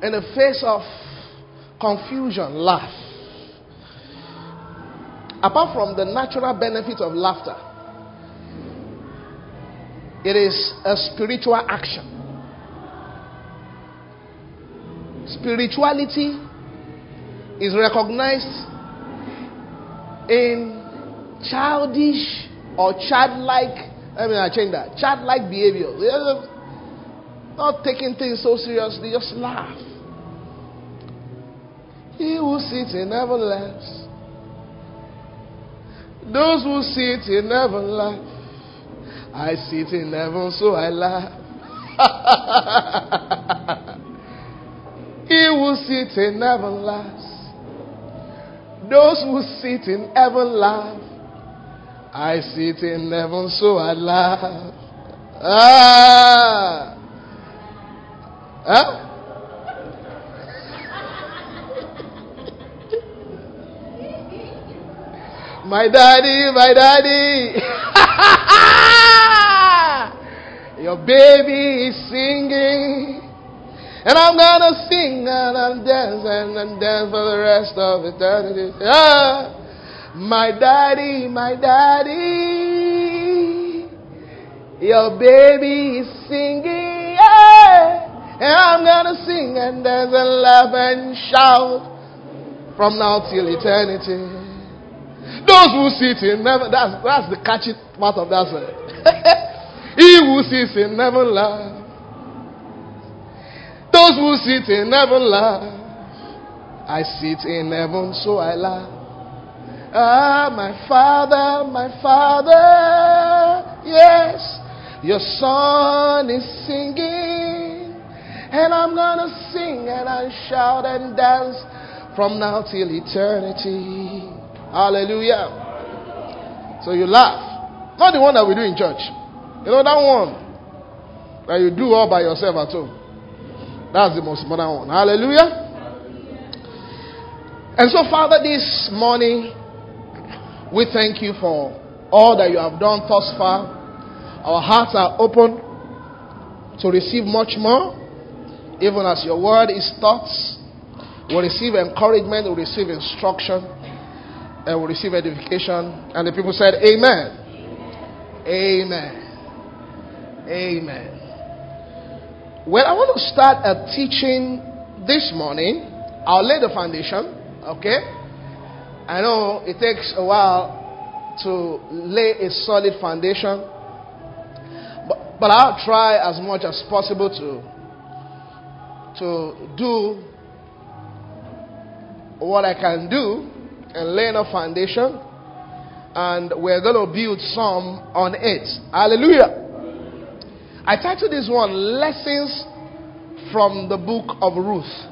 In the face of confusion, laugh. Apart from the natural benefit of laughter, it is a spiritual action. Spirituality is recognized in childish or childlike, childlike behavior. Not taking things so seriously, just laugh. He who sits in heaven laughs. Those who sit in heaven laugh. I sit in heaven, so I laugh. He who sits in heaven laughs. Those who sit in heaven laugh. I sit in heaven, so I laugh. My daddy. Your baby is singing. And I'm gonna sing and I'm dancing and dance for the rest of eternity. My daddy. Your baby is singing. And I'm gonna sing and dance and laugh and shout from now till eternity. Those who sit in heaven, that's the catchy part of that song. He who sits in heaven laugh. Those who sit in heaven laugh. I sit in heaven, so I laugh. My Father, yes, your Son is singing, and I'm gonna sing and I shout and dance from now till eternity. Hallelujah. So you laugh. Not the one that we do in church. You know that one that you do all by yourself at home. That's the most modern one. Hallelujah. And so, Father, this morning, we thank you for all that you have done thus far. Our hearts are open to receive much more. Even as your word is taught, we'll receive encouragement, we'll receive instruction, and we'll receive edification. And the people said, Amen. Amen. Amen. Well, I want to start a teaching this morning. I'll lay the foundation. Okay? I know it takes a while to lay a solid foundation. But I'll try as much as possible to do what I can do and lay a foundation. And we're going to build some on it. Hallelujah. I titled this one, Lessons from the Book of Ruth.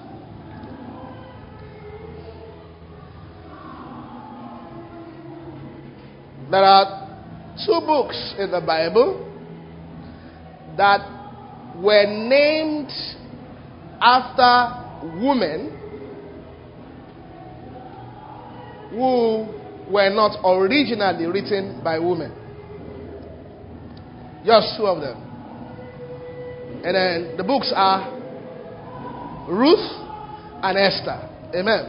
There are two books in the Bible that were named after women who were not originally written by women. Just two of them. And then the books are Ruth and Esther. Amen.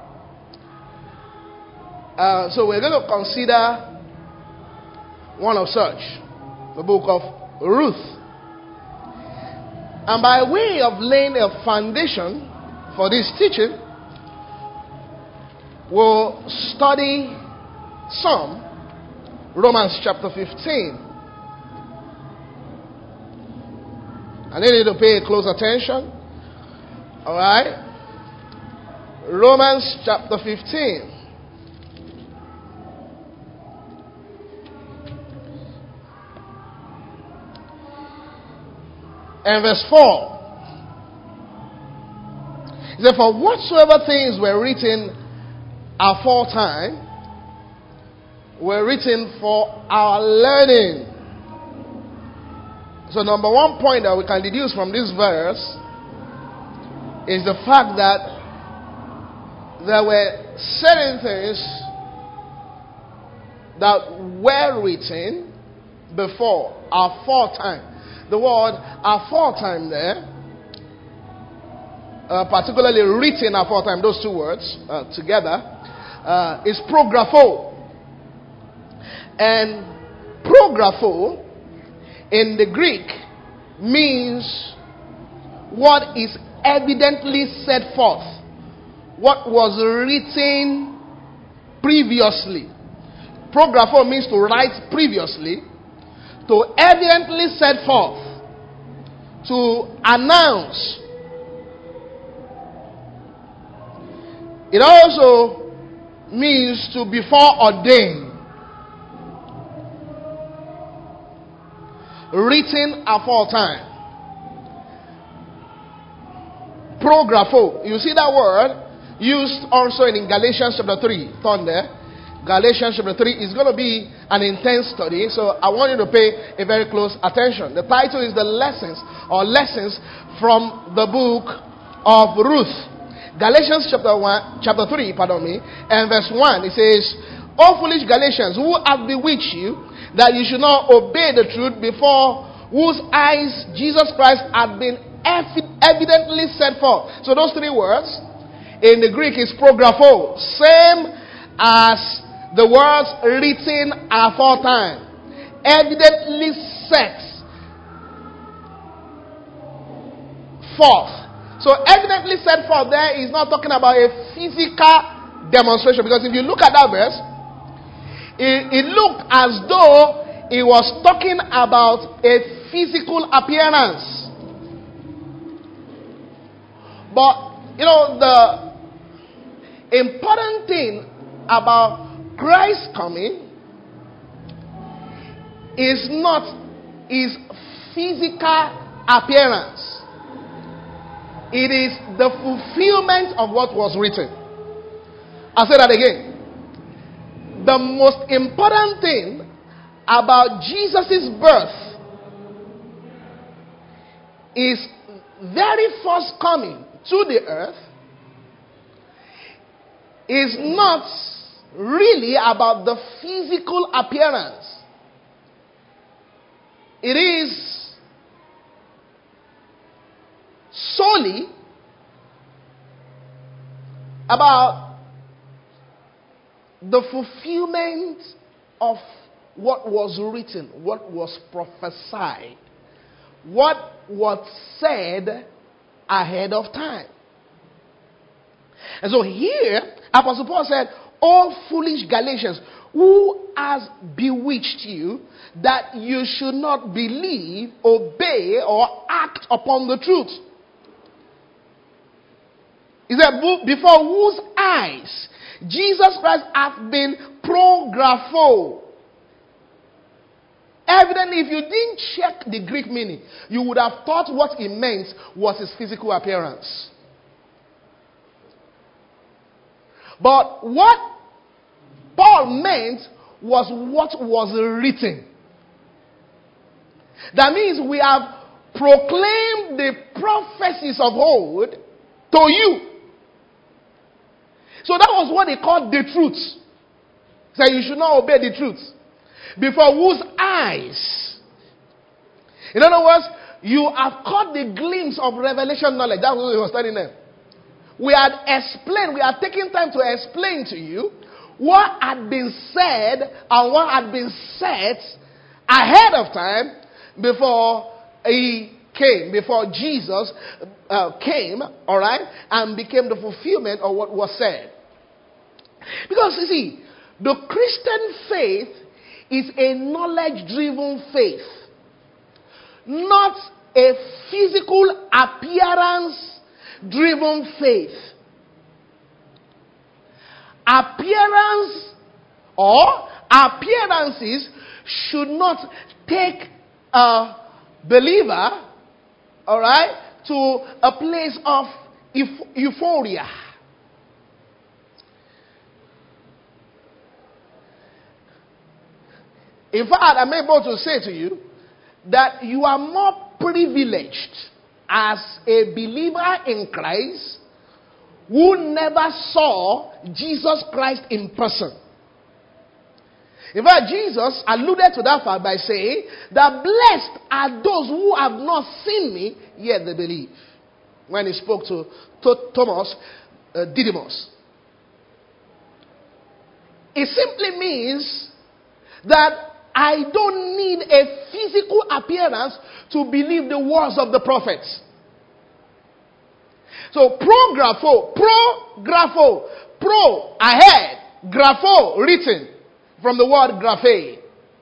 So we're going to consider one of such, the book of Ruth. And by way of laying a foundation for this teaching, we'll study some Romans chapter 15. I need you to pay close attention. All right? Romans chapter 15. And verse 4. It says, for whatsoever things were written aforetime were written for our learning. So number one point that we can deduce from this verse is the fact that there were certain things that were written before, aforetime. The word aforetime there particularly written aforetime, those two words together, is prographo. And prographo in the Greek means what is evidently set forth, what was written previously. Prographo means to write previously, to evidently set forth, to announce. It also means to be foreordained. Written aforetime. Prographo. You see that word used also in Galatians chapter 3. Turn there. Galatians chapter 3 is going to be an intense study, so I want you to pay a very close attention. The title is Lessons from the book of Ruth. Galatians chapter 3, and verse 1, it says, O foolish Galatians, who have bewitched you, that you should not obey the truth, before whose eyes Jesus Christ had been evidently set forth. So those three words in the Greek is prographo, same as the words written aforetime, evidently set forth. So evidently set forth there is not talking about a physical demonstration, because if you look at that verse, it looked as though it was talking about a physical appearance. But, the important thing about Christ's coming is not his physical appearance. It is the fulfillment of what was written. I'll say that again. The most important thing about Jesus' birth, his very first coming to the earth, is not really about the physical appearance. It is solely about the fulfillment of what was written, what was prophesied, what was said ahead of time. And so here, Apostle Paul said, O foolish Galatians, who has bewitched you that you should not believe, obey, or act upon the truth? He said, before whose eyes Jesus Christ hath been prographo. Evidently, if you didn't check the Greek meaning, you would have thought what it meant was his physical appearance. But what Paul meant was what was written. That means we have proclaimed the prophecies of old to you. So that was what they called the truth. So you should not obey the truth. Before whose eyes. In other words, you have caught the glimpse of revelation knowledge. That's what he was telling them. We had taken time to explain to you what had been said and what had been said ahead of time before before Jesus came, alright, and became the fulfillment of what was said. Because you see, the Christian faith is a knowledge-driven faith, not a physical appearance-driven faith. Appearances should not take a believer, alright, to a place of euphoria. In fact, I'm able to say to you that you are more privileged as a believer in Christ who never saw Jesus Christ in person. In fact, Jesus alluded to that fact by saying that blessed are those who have not seen me, yet they believe. when he spoke to Thomas, Didymus. It simply means that I don't need a physical appearance to believe the words of the prophets. So pro, ahead, grapho, written, from the word graphe.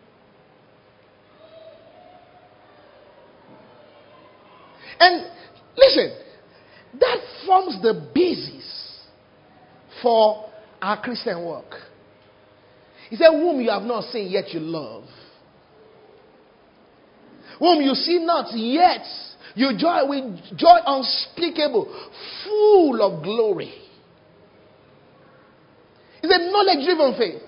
And listen, that forms the basis for our Christian work. He said, whom you have not seen yet you love. Whom you see not yet you joy with joy unspeakable, full of glory. It's a knowledge-driven faith.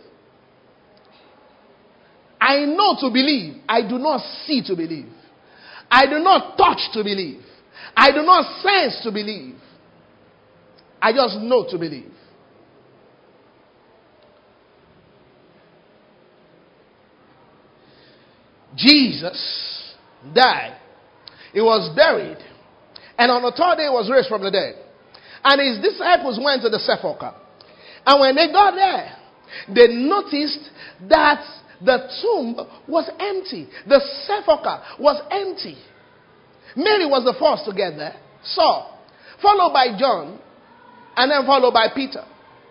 I know to believe. I do not see to believe. I do not touch to believe. I do not sense to believe. I just know to believe. Jesus died. He was buried. And on the third day, he was raised from the dead. And his disciples went to the sepulchre. And when they got there, they noticed that the tomb was empty. The sepulchre was empty. Mary was the first to get there. So, followed by John. And then followed by Peter.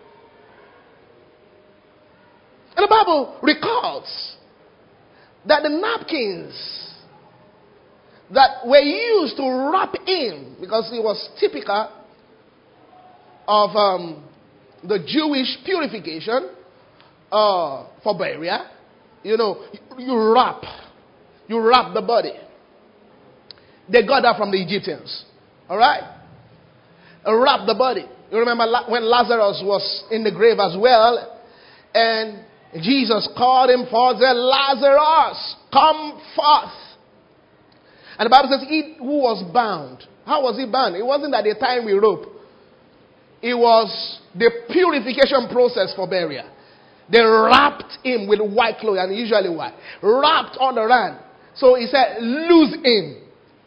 And the Bible records that the napkins that were used to wrap him, because it was typical of the Jewish purification for burial. You know, you wrap the body. They got that from the Egyptians. Alright? Wrap the body. You remember when Lazarus was in the grave as well, and Jesus called him forth and said, Lazarus, come forth. And the Bible says, he who was bound. How was he bound? It wasn't at the time we rope. It was the purification process for burial. They wrapped him with white clothes, and usually white. Wrapped all around. So he said, loose him.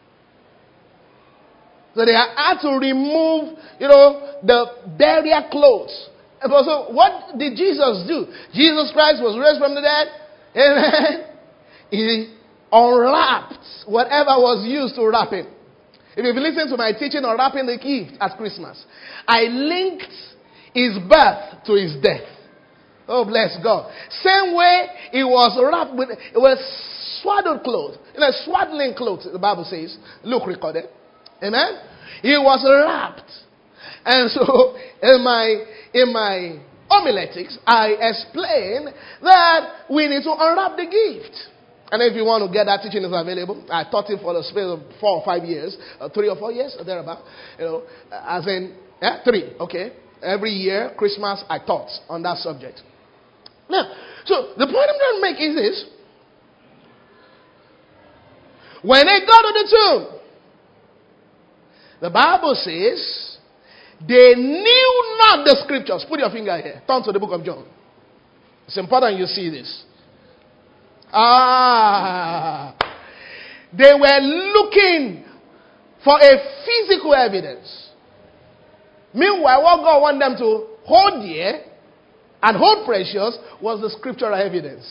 So they had to remove, the burial clothes. And so what did Jesus do? Jesus Christ was raised from the dead. Amen. He unwrapped whatever was used to wrap him. If you've listened to my teaching on wrapping the gift at Christmas, I linked his birth to his death. Oh, bless God. Same way it was wrapped with, it was swaddled clothes. Swaddling clothes, the Bible says. Luke recorded. Amen. He was wrapped. And so in my homiletics, I explained that we need to unwrap the gift. And if you want to get that teaching, is available. I taught it for the space of 4 or 5 years, 3 or 4 years, or thereabout. As in 3. Okay, every year Christmas I taught on that subject. Now, so the point I'm trying to make is this: when they got to the tomb, the Bible says they knew not the scriptures. Put your finger here. Turn to the book of John. It's important you see this. They were looking for a physical evidence. Meanwhile, what God wanted them to hold dear and hold precious was the scriptural evidence.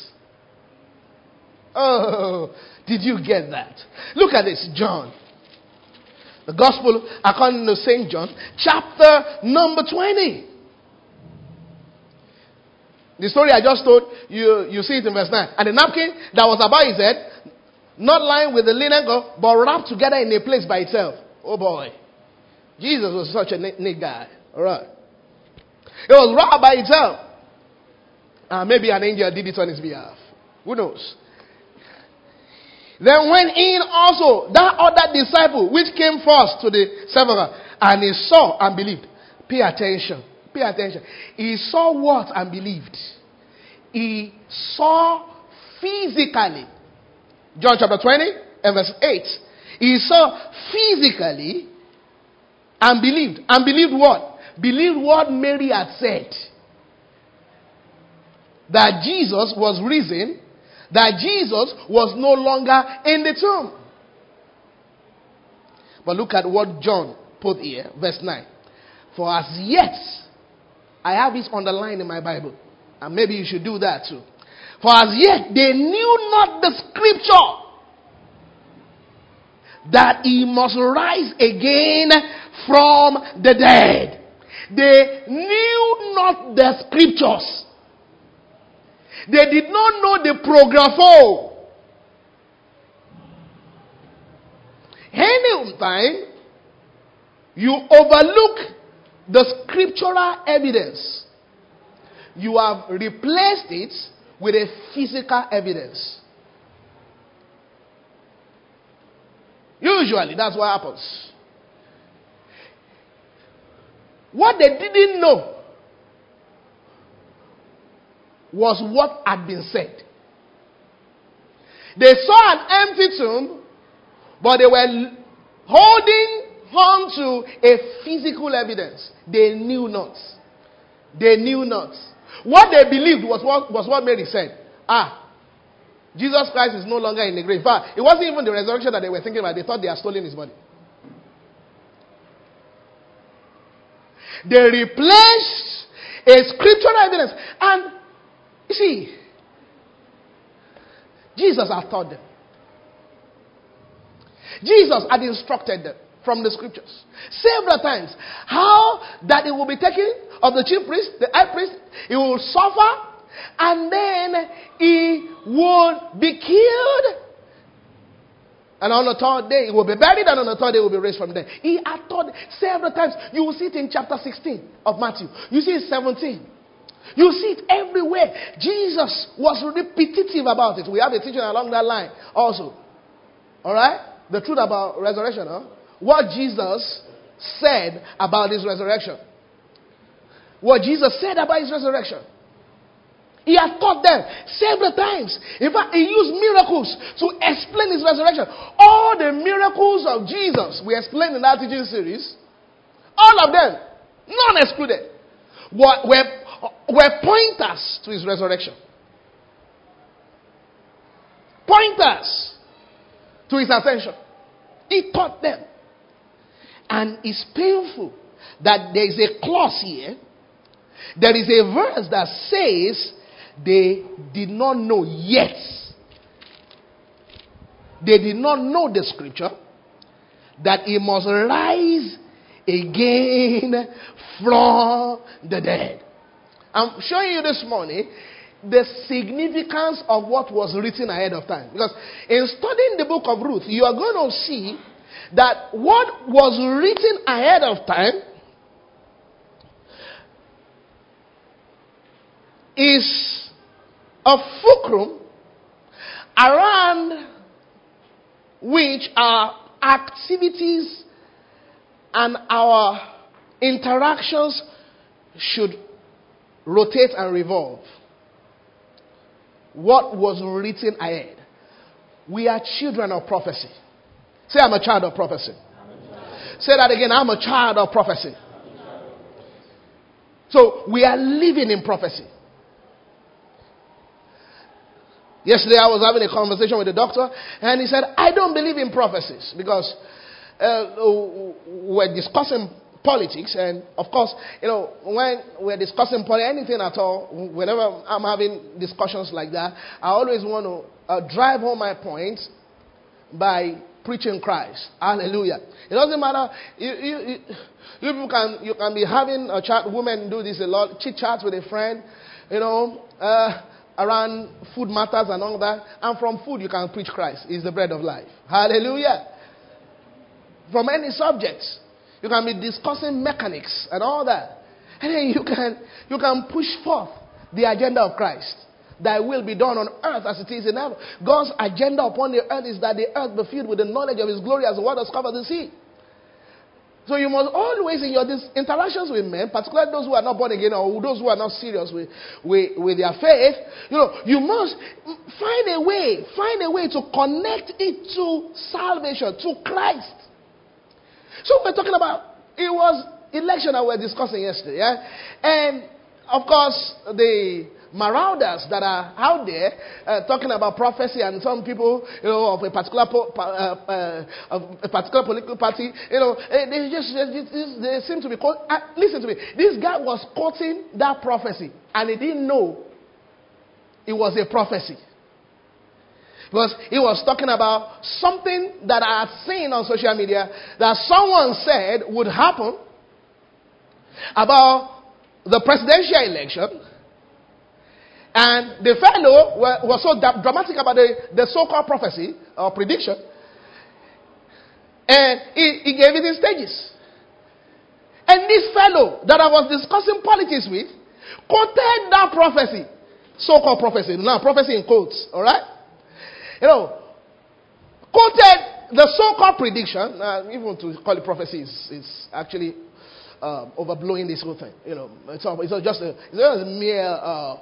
Oh, did you get that? Look at this, John. The Gospel according to St. John, chapter number 20. The story I just told, you see it in verse 9. And the napkin that was about his head, not lying with the linen cloth, but wrapped together in a place by itself. Oh boy. Jesus was such a neat guy. Alright. It was wrapped by itself. Maybe an angel did it on his behalf. Who knows? Then went in also that other disciple which came first to the sepulchre, and he saw and believed. Pay attention. Pay attention. He saw what and believed? He saw physically. John chapter 20 and verse 8. He saw physically and believed. And believed what? Believed what Mary had said. That Jesus was risen. That Jesus was no longer in the tomb. But look at what John put here, verse 9. For as yet, I have it underlined in my Bible. And maybe you should do that too. For as yet, they knew not the scripture, that he must rise again from the dead. They knew not the scriptures. They did not know the prographo. Anytime you overlook the scriptural evidence, you have replaced it with a physical evidence. Usually, that's what happens. What they didn't know was what had been said. They saw an empty tomb, but they were holding on to a physical evidence. They knew not. They knew not. What they believed was what Mary said. Jesus Christ is no longer in the grave. In fact, it wasn't even the resurrection that they were thinking about. They thought they had stolen his body. They replaced a scriptural evidence. And, you see, Jesus had taught them. Jesus had instructed them from the scriptures several times how that it will be taken of the chief priest, the high priest, he will suffer, and then he would be killed. And on the third day, he will be buried, and on the third day, he will be raised from the dead. He had taught several times. You will see it in chapter 16 of Matthew. You see it 17. You see it everywhere. Jesus was repetitive about it. We have a teaching along that line also. All right? The truth about resurrection. What Jesus said about his resurrection. What Jesus said about his resurrection. He had taught them several times. In fact, he used miracles to explain his resurrection. All the miracles of Jesus we explained in that teaching series, all of them, none excluded, were pointers to his resurrection. Pointers to his ascension. He taught them. And it's painful that there is a clause here. There is a verse that says they did not know yet. They did not know the scripture that he must rise again from the dead. I'm showing you this morning the significance of what was written ahead of time. Because in studying the book of Ruth, you are going to see that what was written ahead of time is a fulcrum around which our activities and our interactions should rotate and revolve. What was written ahead? We are children of prophecy. Say, I'm a child of prophecy. Say that again. I'm a child of prophecy. So we are living in prophecy. Yesterday I was having a conversation with the doctor, and he said, I don't believe in prophecies, because we're discussing politics, and of course, when we're discussing anything at all, whenever I'm having discussions like that, I always want to drive home my point by preaching Christ. Hallelujah. It doesn't matter. You can be having a chat. Women do this a lot. Chit chats with a friend, around food matters and all that. And from food you can preach Christ. He's the bread of life. Hallelujah. From any subject. You can be discussing mechanics and all that. And then you can push forth the agenda of Christ. Thy will be done on earth as it is in heaven. God's agenda upon the earth is that the earth be filled with the knowledge of his glory as the waters cover the sea. So you must always, in your interactions with men, particularly those who are not born again or those who are not serious with their faith, you must find a way to connect it to salvation, to Christ. So we're talking about, it was election that we were discussing yesterday, yeah? And of course, the marauders that are out there talking about prophecy, and some people, of a particular political party, they seem to be listen to me. This guy was quoting that prophecy, and he didn't know it was a prophecy. Because he was talking about something that I had seen on social media that someone said would happen about the presidential election. And the fellow was so dramatic about the so-called prophecy or prediction. And he gave it in stages. And this fellow that I was discussing politics with quoted that prophecy. So-called prophecy. Now, prophecy in quotes. All right? Quoted the so-called prediction. Even to call it prophecy is actually overblowing this whole thing. It's just a mere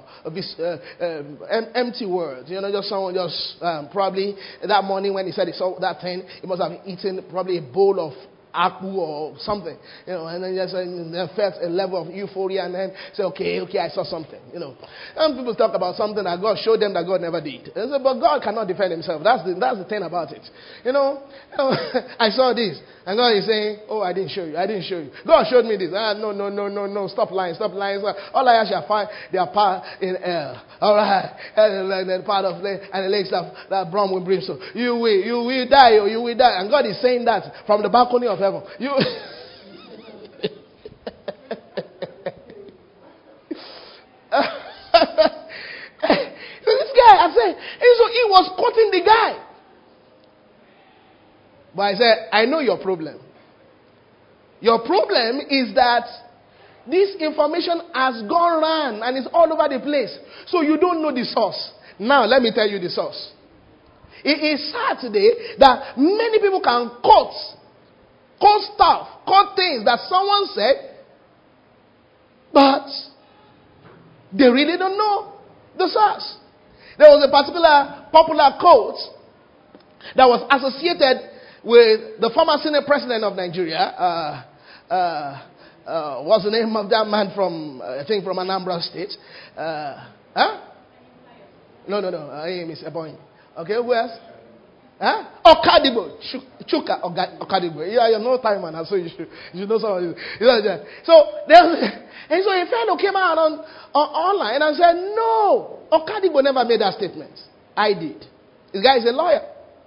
empty word. Just someone probably that morning when he said he saw that thing, he must have eaten probably a bowl of akpu or something, and then just felt a level of euphoria, and then say, okay, I saw something, And people talk about something that God showed them that God never did. And say, but God cannot defend himself. That's the thing about it. I saw this, and God is saying, oh, I didn't show you. God showed me this. No, stop lying. All I shall find their power in air. All right, and the part of and the legs that brum will brimstone. You will die, or you will die. And God is saying that from the balcony of heaven. So this guy, I said, and so he was quoting the guy. But I said, I know your problem. Your problem is that this information has gone around and it's all over the place. So you don't know the source. Now, let me tell you the source. It is sad today that many people can quote stuff, quote things that someone said, but they really don't know the source. There was a particular popular quote that was associated with the former Senate President of Nigeria. What's the name of that man from, I think from Anambra State? No. Miss Eboin. Okay, who else? Okadibo. Chuka Okadibo. Yeah, you're no time, man. So you should know some of this. So a fellow came out online and said, no, Okadibo never made that statement. I did. This guy is a lawyer.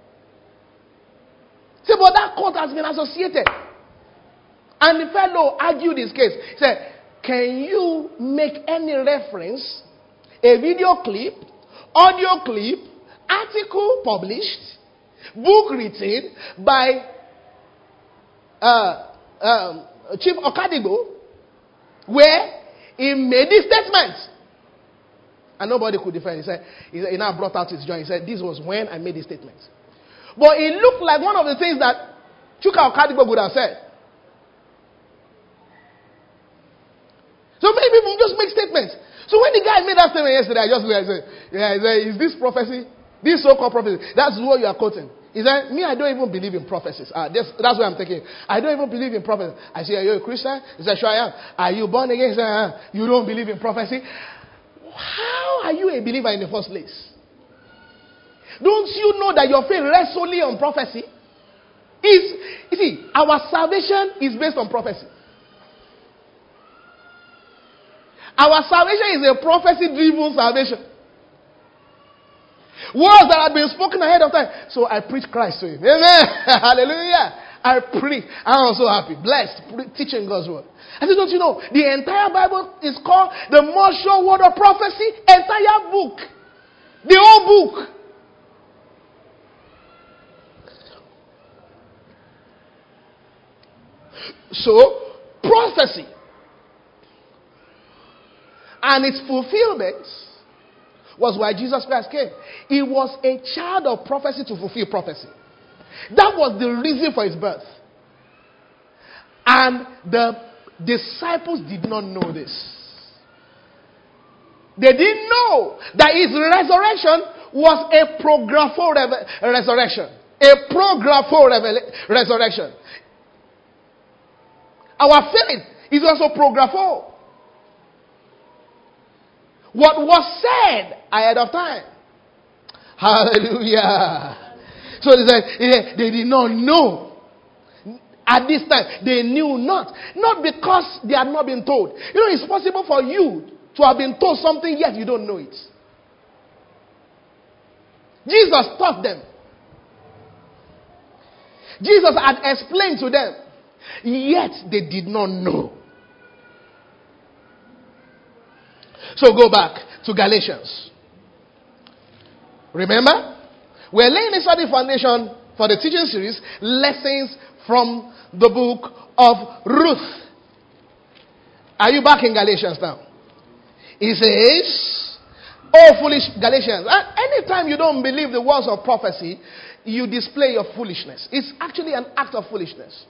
See, but that court has been associated. And the fellow argued his case. He said, can you make any reference, a video clip, audio clip, article published, book written by Chief Okadibo, where he made this statement? And nobody could defend. He now brought out his joint. He said, this was when I made this statement. But it looked like one of the things that Chuka Okadibo would have said. So many people just make statements. So when the guy made that statement yesterday, I said, is this prophecy? This so-called prophecy. That's what you are quoting. He said, me, I don't even believe in prophecies. That's what I'm thinking. I don't even believe in prophecy. I said, are you a Christian? He said, sure I am. Are you born again? He said, you don't believe in prophecy? How are you a believer in the first place? Don't you know that your faith rests solely on prophecy? You see, our salvation is based on prophecy. Our salvation is a prophecy-driven salvation. Words that have been spoken ahead of time. So I preach Christ to him. Amen. Hallelujah. I preach. I'm also happy. Blessed. Teaching God's word. I said, don't you know, the entire Bible is called the most sure word of prophecy. Entire book. The whole book. So, prophecy and its fulfillment was why Jesus Christ came. He was a child of prophecy to fulfill prophecy. That was the reason for his birth. And the disciples did not know this. They didn't know that his resurrection was a prographo resurrection. A prographo resurrection. Our faith is also prographo. what was said ahead of time. Hallelujah. So they said they did not know. At this time, they knew not. Not because they had not been told. You know, it's possible for you to have been told something, yet you don't know it. Jesus taught them. Jesus had explained to them, yet they did not know. So go back to Galatians. Remember? We're laying a study foundation for the teaching series, Lessons from the book of Ruth. Are you back in Galatians now? It says, oh foolish Galatians. Anytime you don't believe the words of prophecy, you display your foolishness. It's actually an act of foolishness.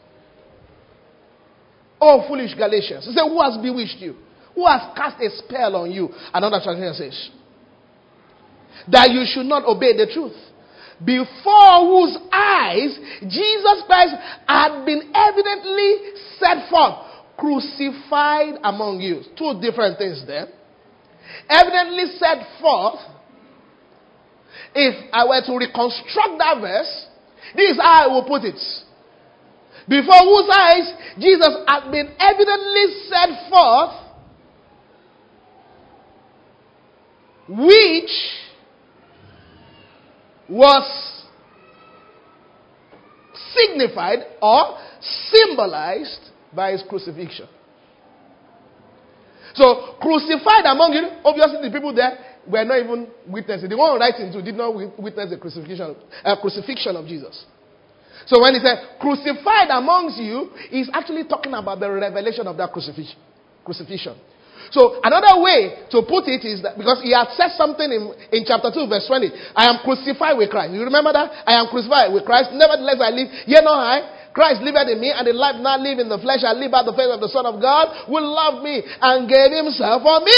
Oh foolish Galatians. He said, who has bewitched you? Who has cast a spell on you? Another translation says, that you should not obey the truth. Before whose eyes Jesus Christ had been evidently set forth, crucified among you. Two different things there. Evidently set forth. If I were to reconstruct that verse, this is how I will put it. Before whose eyes Jesus had been evidently set forth, which was signified or symbolized by his crucifixion. So, crucified among you, obviously the people there were not even witnesses. The one writing to did not witness the crucifixion of Jesus. So when he said crucified amongst you, he's actually talking about the revelation of that crucifixion. So another way to put it is that because he had said something in chapter 2 verse 20, I am crucified with Christ. You remember that? I am crucified with Christ. Nevertheless I live, yet not I. Christ liveth in me, and the life not live in the flesh. I live by the faith of the Son of God, who loved me and gave himself for me.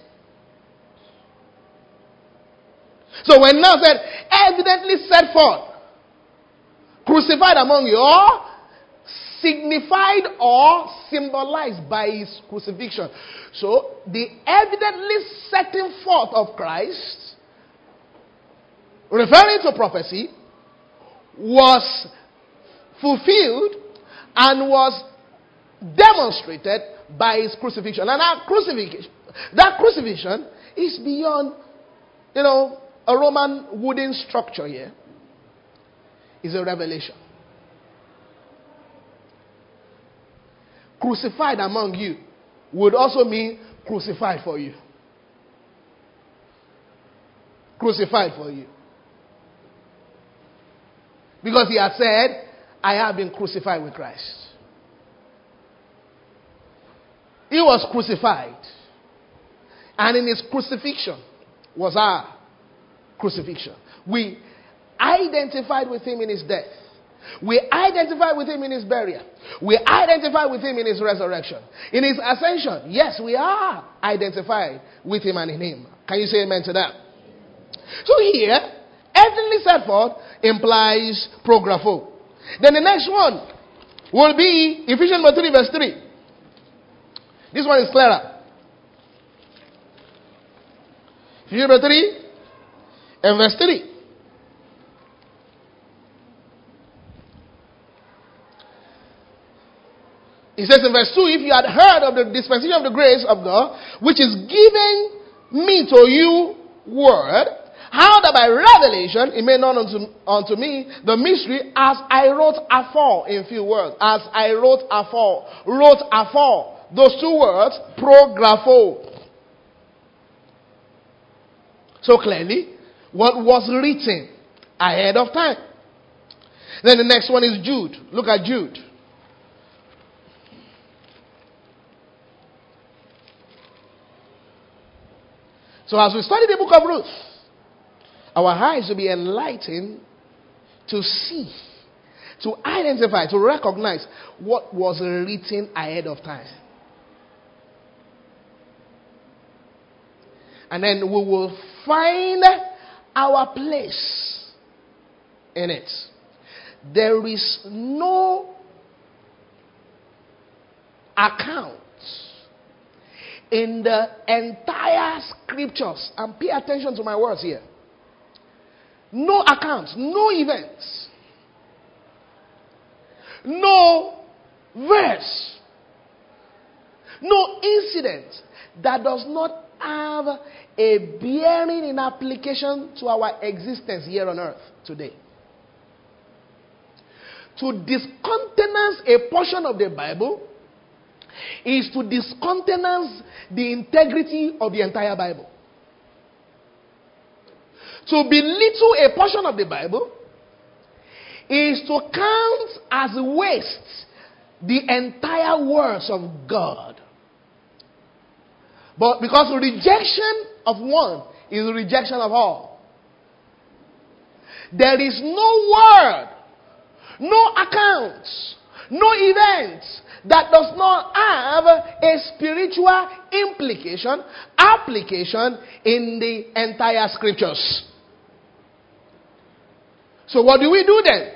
So when now said, evidently set forth, crucified among you, or signified or symbolized by his crucifixion. So the evidently setting forth of Christ, referring to prophecy, was fulfilled and was demonstrated by his crucifixion. And that crucifixion is beyond, a Roman wooden structure here. It's a revelation. Crucified among you would also mean crucified for you. Crucified for you. Because he had said, I have been crucified with Christ. He was crucified. And in his crucifixion was our crucifixion. We identified with him in his death. We identify with him in his burial. We identify with him in his resurrection. In his ascension, yes, we are identified with him and in him. Can you say amen to that? So here, evidently set forth implies prographo. Then the next one will be Ephesians 3 verse 3. This one is clearer. Ephesians 3 and verse 3. It says in verse 2, if you had heard of the dispensation of the grace of God, which is given me to you word, how that by revelation it made known unto me the mystery, as I wrote afore, in few words. As I wrote afore. Those two words, prographo. So clearly, what was written ahead of time. Then the next one is Jude. Look at Jude. So as we study the book of Ruth, our eyes will be enlightened to see, to identify, to recognize what was written ahead of time. And then we will find our place in it. There is no account in the entire scriptures, and pay attention to my words here, no accounts, no events, no verse, no incident that does not have a bearing in application to our existence here on earth today. To discountenance a portion of the Bible is to discountenance the integrity of the entire Bible. To belittle a portion of the Bible is to count as waste the entire words of God. But because rejection of one is rejection of all. There is no word, no accounts, no events that does not have a spiritual implication, application in the entire scriptures. So what do we do then?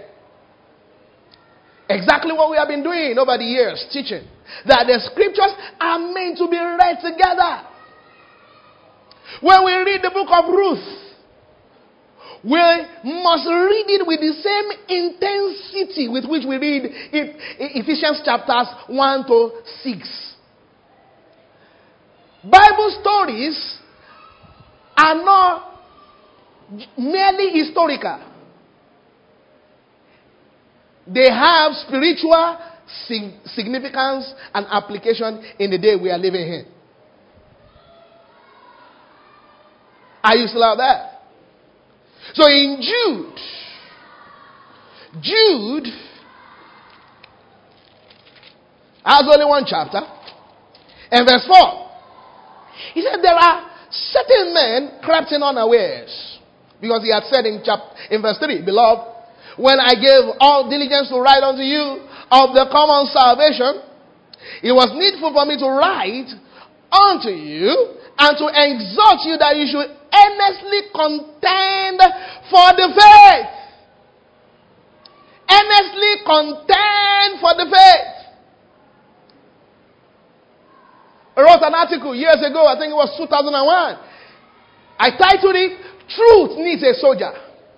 Exactly what we have been doing over the years, teaching that the scriptures are meant to be read together. When we read the book of Ruth, we must read it with the same intensity with which we read Ephesians chapters 1 to 6. Bible stories are not merely historical. They have spiritual significance and application in the day we are living in. Are you still out there? So in Jude has only one chapter. And verse 4, he said there are certain men crept in unawares. Because he had said in verse 3, beloved, when I gave all diligence to write unto you of the common salvation, it was needful for me to write unto you and to exhort you that you should earnestly contend for the faith. Earnestly contend for the faith. I wrote an article years ago, I think it was 2001. I titled it, Truth Needs a Soldier.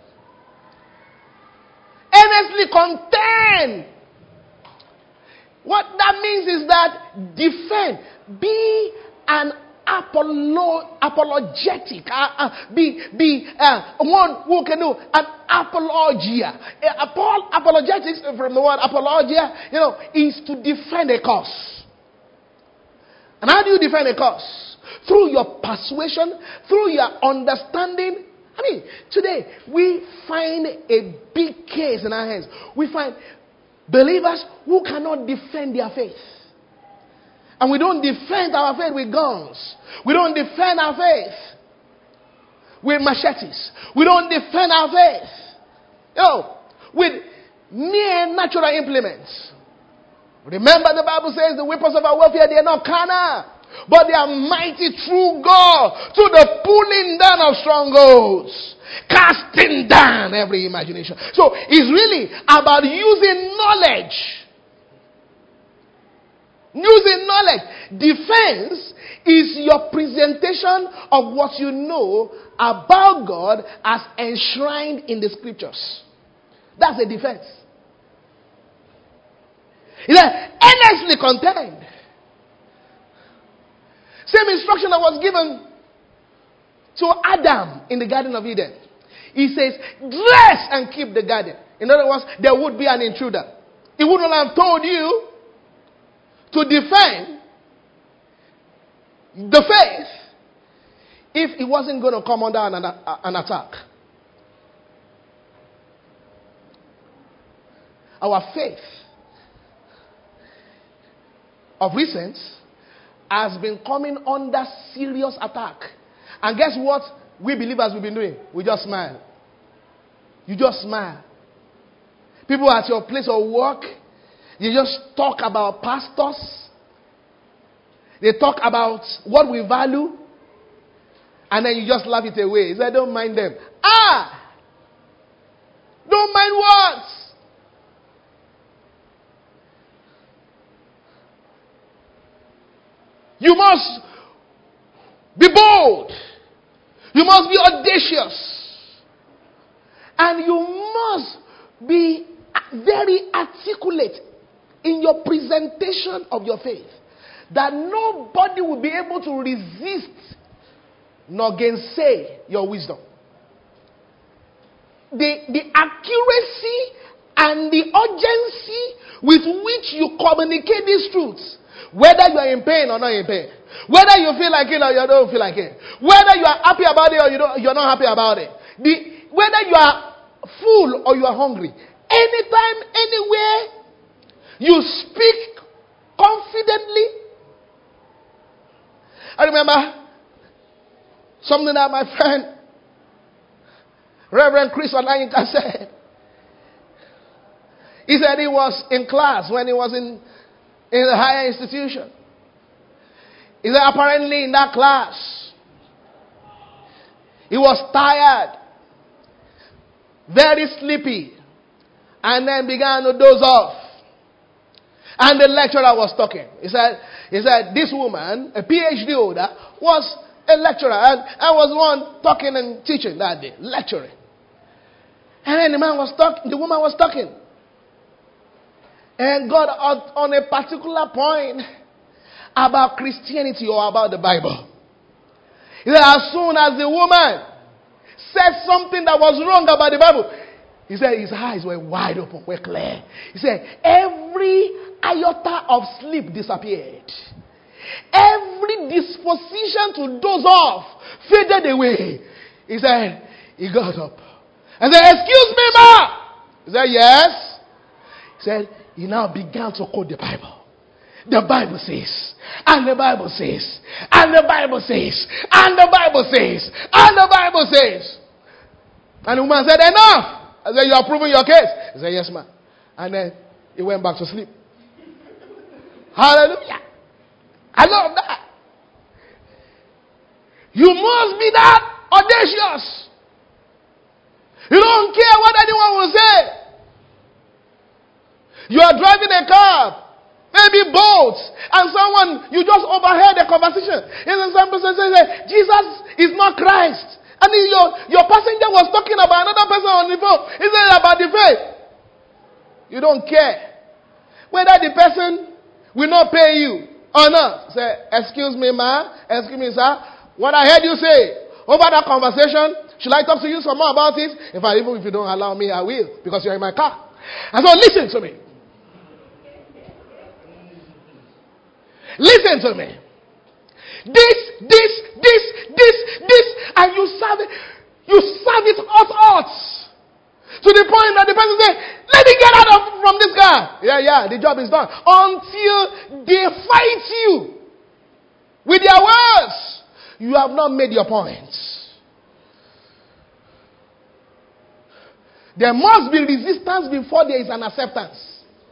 Earnestly contend. What that means is that defend. Be an apologetic. Be one who can do an apologia. Apologetics from the word apologia, is to defend a cause. And how do you defend a cause? Through your persuasion, through your understanding. I mean, today we find a big case in our hands. We find believers who cannot defend their faith. And we don't defend our faith with guns. We don't defend our faith with machetes. We don't defend our faith, with mere natural implements. Remember, the Bible says the weapons of our warfare, they are not carnal, but they are mighty through God to the pulling down of strongholds, casting down every imagination. So it's really about using knowledge. Using knowledge. Defense is your presentation of what you know about God as enshrined in the scriptures. That's a defense. He said, earnestly contend. Same instruction that was given to Adam in the Garden of Eden. He says, dress and keep the garden. In other words, there would be an intruder. He wouldn't have told you to defend the faith if it wasn't going to come under an attack. Our faith of recent has been coming under serious attack. And guess what we believers we've been doing? We just smile. You just smile. People at your place of work, you just talk about pastors. They talk about what we value. And then you just laugh it away. You say, don't mind them. Don't mind what? You must Be bold. You must be audacious. And you must be very articulate in your presentation of your faith, that nobody will be able to resist nor gainsay your wisdom. The accuracy and the urgency with which you communicate these truths, whether you are in pain or not in pain, whether you feel like it or you don't feel like it, whether you are happy about it or you're not happy about it, whether you are full or you are hungry, anytime, anywhere, you speak confidently. I remember something that my friend Reverend Chris Olayinka said. He said he was in class when he was in the higher institution. He said apparently in that class, he was tired, very sleepy, and then began to doze off. And the lecturer was talking. He said this woman, a PhD holder, was a lecturer and was one talking and teaching that day, lecturing. And then the woman was talking. And got on a particular point about Christianity or about the Bible. He said as soon as the woman said something that was wrong about the Bible, he said his eyes were wide open, were clear. He said every iota of sleep disappeared. Every disposition to doze off faded away. He said he got up and said, "Excuse me, ma." He said, "Yes." He said he now began to quote the Bible. The Bible says, and the Bible says, and the Bible says, and the Bible says, and the Bible says. And the woman said, "Enough." I said, "You are proving your case." He said, "Yes, ma'am." And then he went back to sleep. Hallelujah. I love that. You must be that audacious. You don't care what anyone will say. You are driving a car, maybe boat, and someone, you just overheard the conversation. And some person says, "Jesus is not Christ." And then your passenger was talking about another person on the phone. He said about the faith. You don't care whether the person will not pay you or not. Say, "Excuse me, ma. Excuse me, sir. What I heard you say over that conversation, should I talk to you some more about it? In fact, even if you don't allow me, I will, because you're in my car." And so listen to me. Listen to me. This, and you serve it hot. To the point that the person says, "Let me get out from this guy." Yeah, the job is done. Until they fight you with their words, you have not made your point. There must be resistance before there is an acceptance.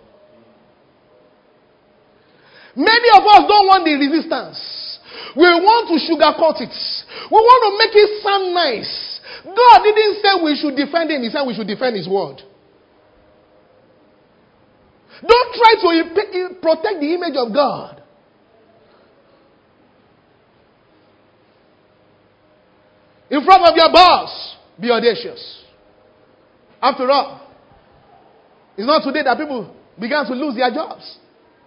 Many of us don't want the resistance. We want to sugarcoat it. We want to make it sound nice. God didn't say we should defend him. He said we should defend his word. Don't try to protect the image of God. In front of your boss, be audacious. After all, it's not today that people began to lose their jobs.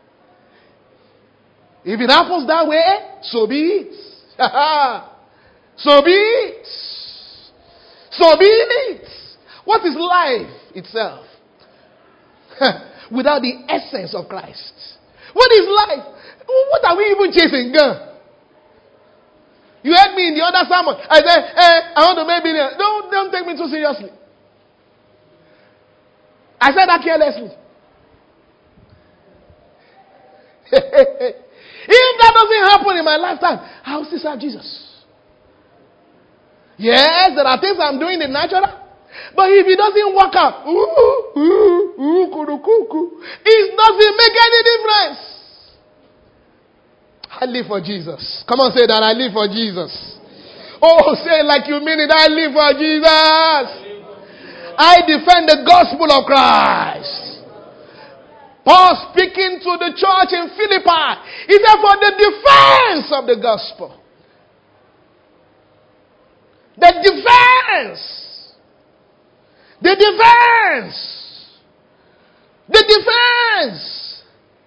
If it happens that way, so be it. So be it. So be it. What is life itself without the essence of Christ? What is life? What are we even chasing? You heard me in the other sermon. I said, I want to make millions. Don't take me too seriously. I said that carelessly. If that doesn't happen in my lifetime, I will still serve Jesus. Yes, there are things I'm doing in the natural. But if it doesn't work out, it doesn't make any difference. I live for Jesus. Come on, say that. I live for Jesus. Oh, say it like you mean it. I live for Jesus. I defend the gospel of Christ. Paul speaking to the church in Philippi, he said, for the defense of the gospel, The defense. The defense. The defense.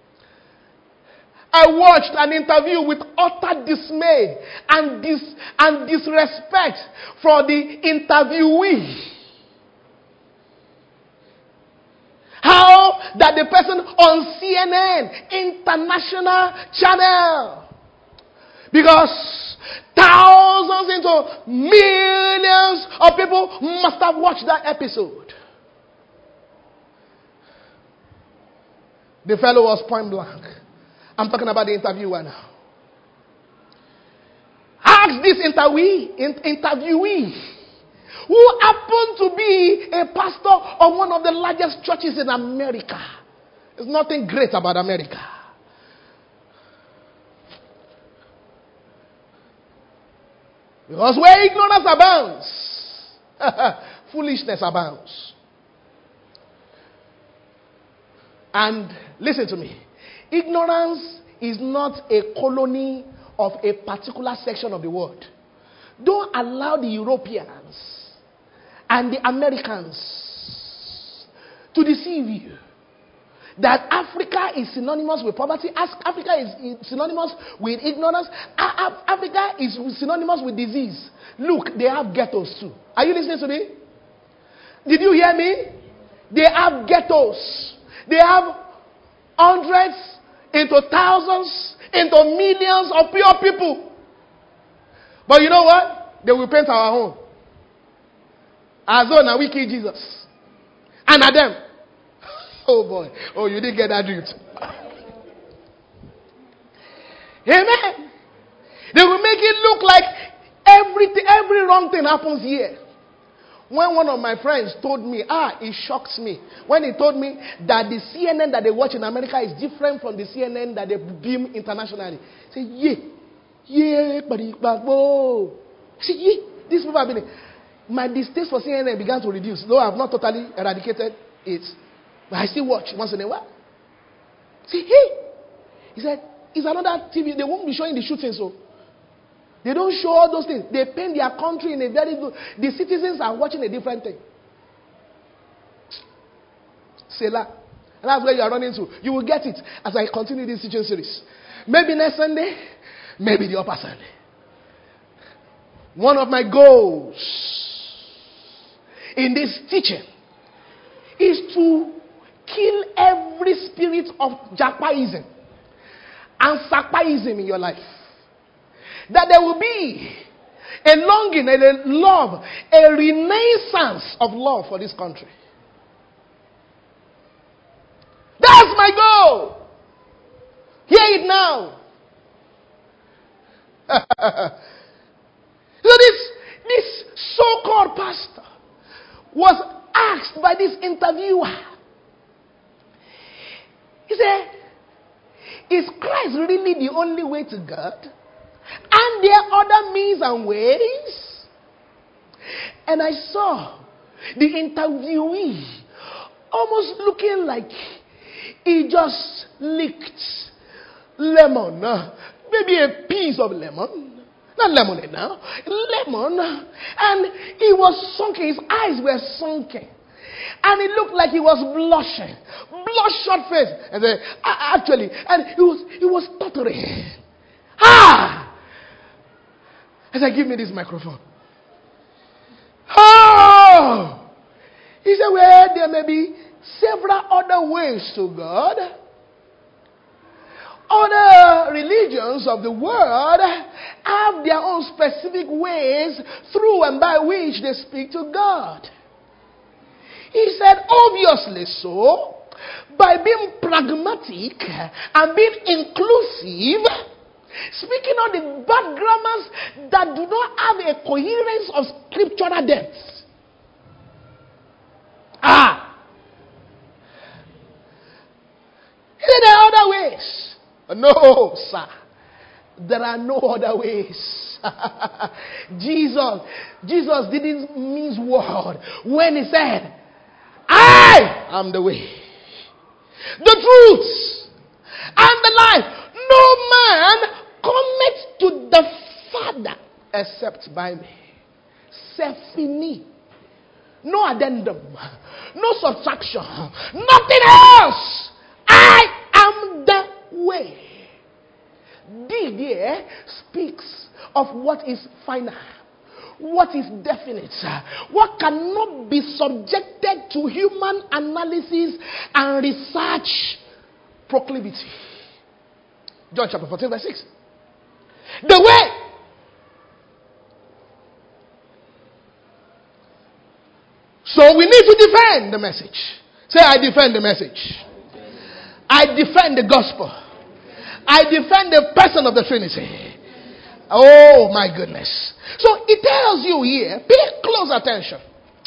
I watched an interview with utter dismay and disrespect for the interviewee. How that the person on CNN, international channel, because thousands into millions of people must have watched that episode. The fellow was point blank. I'm talking about the interviewer now. Ask this interviewee who happened to be a pastor of one of the largest churches in America. There's nothing great about America. Because where ignorance abounds, foolishness abounds. And listen to me. Ignorance is not a colony of a particular section of the world. Don't allow the Europeans and the Americans to deceive you that Africa is synonymous with poverty. Africa is synonymous with ignorance. Africa is synonymous with disease. Look, they have ghettos too. Are you listening to me? Did you hear me? They have ghettos. They have hundreds into thousands into millions of pure people. But you know what? They will paint our home as though now we kill Jesus. And at them. Oh boy. Oh, you didn't get that drift. Amen. They will make it look like every wrong thing happens here. When one of my friends told me, it shocks me. When he told me that the CNN that they watch in America is different from the CNN that they beam internationally. I said, but I said, these people have been. My distaste for CNN began to reduce, though I have not totally eradicated it. But I still watch once in a while. See, he said, it's another TV. They won't be showing the shooting, so. They don't show all those things. They paint their country in a very good. The citizens are watching a different thing. Selah. And that's where you are running to. You will get it as I continue this teaching series. Maybe next Sunday, maybe the upper Sunday. One of my goals in this teaching is to kill every spirit of Japaism and Sapaism in your life. That there will be a longing and a love, a renaissance of love for this country. That's my goal. Hear it now. So this so-called pastor was asked by this interviewer. He said, is Christ really the only way to God? And there are other means and ways? And I saw the interviewee almost looking like he just licked lemon. Maybe a piece of lemon. Not lemonade now. Lemon. And he was sunken. His eyes were sunken. And it looked like he was blushing. Bloodshot face. And then, actually, and he was stuttering. I said, give me this microphone. He said, well, there may be several other ways to God. Other religions of the world have their own specific ways through and by which they speak to God. He said, obviously so, by being pragmatic and being inclusive, speaking on the bad grammars that do not have a coherence of scriptural depth. He said there are other ways. No, sir. There are no other ways. Jesus didn't mince word when he said, I am the way, the truth, and the life. No man cometh to the Father except by me. C'est fini. No addendum. No subtraction. Nothing else. I am the way. D there speaks of what is final. What is definite? What cannot be subjected to human analysis and research proclivity. John chapter 14 verse 6. The way. So we need to defend the message. Say, I defend the message. I defend the gospel. I defend the person of the Trinity. Oh my goodness. So it tells you here, pay close attention.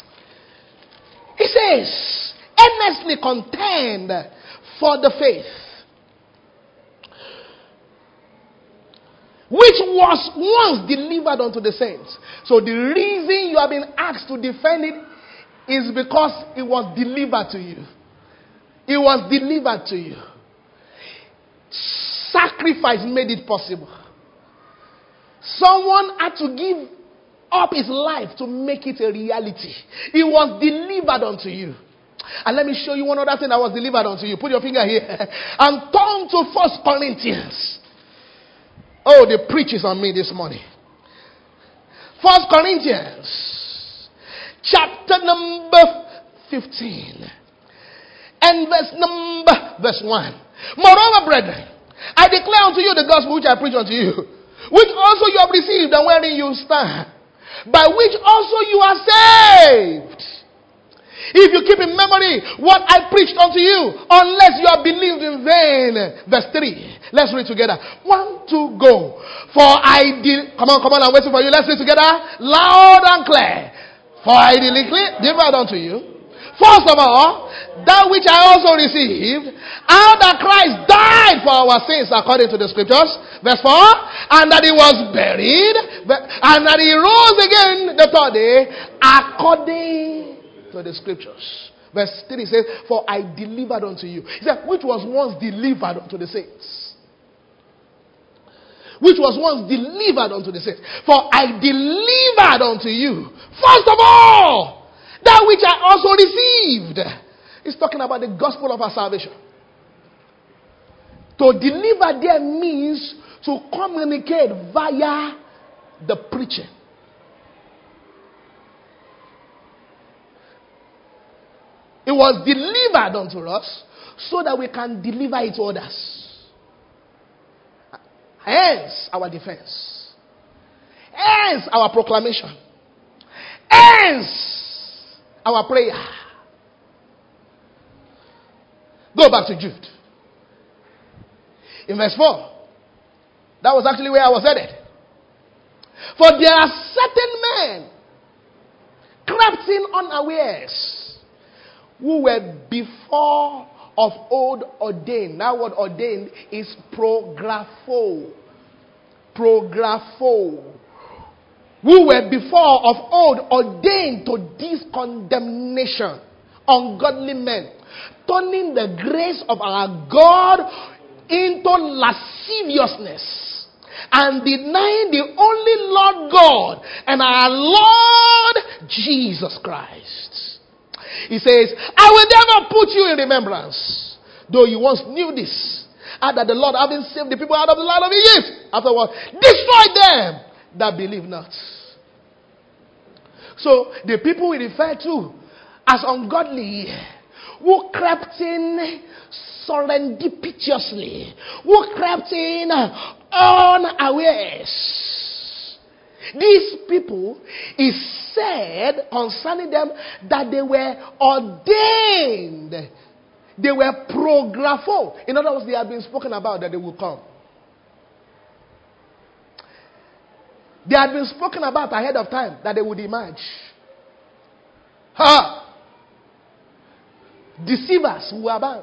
It says, earnestly contend for the faith, which was once delivered unto the saints. So the reason you have been asked to defend it is because it was delivered to you. It was delivered to you. Sacrifice made it possible. Someone had to give up his life to make it a reality. It was delivered unto you. And let me show you one other thing that was delivered unto you. Put your finger here and turn to 1 Corinthians. Oh, the preach is on me this morning. 1 Corinthians chapter number 15 and verse 1. Moreover, brethren, I declare unto you the gospel which I preach unto you, which also you have received and wherein you stand, by which also you are saved. If you keep in memory what I preached unto you, unless you have believed in vain. Verse 3. Let's read together. 1, 2, go. For I did. Come on, I'm waiting for you. Let's read together. Loud and clear. For I delivered unto you. First of all, that which I also received, how that Christ died for our sins according to the scriptures. Verse 4. And that he was buried. And that he rose again the third day according to the scriptures. Verse 3 says, for I delivered unto you. He said, which was once delivered unto the saints. Which was once delivered unto the saints. For I delivered unto you, first of all, that which I also received. He's talking about the gospel of our salvation. To deliver there means to communicate via the preaching. It was delivered unto us so that we can deliver it to others. Hence our defense. Hence our proclamation. Hence our prayer. Go back to Jude. In verse 4. That was actually where I was headed. For there are certain men crept in unawares, who were before of old ordained. That word ordained is prographo. Prographo. Who were before of old ordained to this condemnation. Ungodly men. Turning the grace of our God into lasciviousness. And denying the only Lord God and our Lord Jesus Christ. He says, I will never put you in remembrance, though you once knew this, and that the Lord having saved the people out of the land of Egypt, afterward destroyed them that believe not. So the people we refer to as ungodly, who crept in serendipitously, who crept in unawares. These people, is said concerning them that they were ordained. They were prographo. In other words, they had been spoken about that they will come. They had been spoken about ahead of time that they would emerge. Deceivers who abound.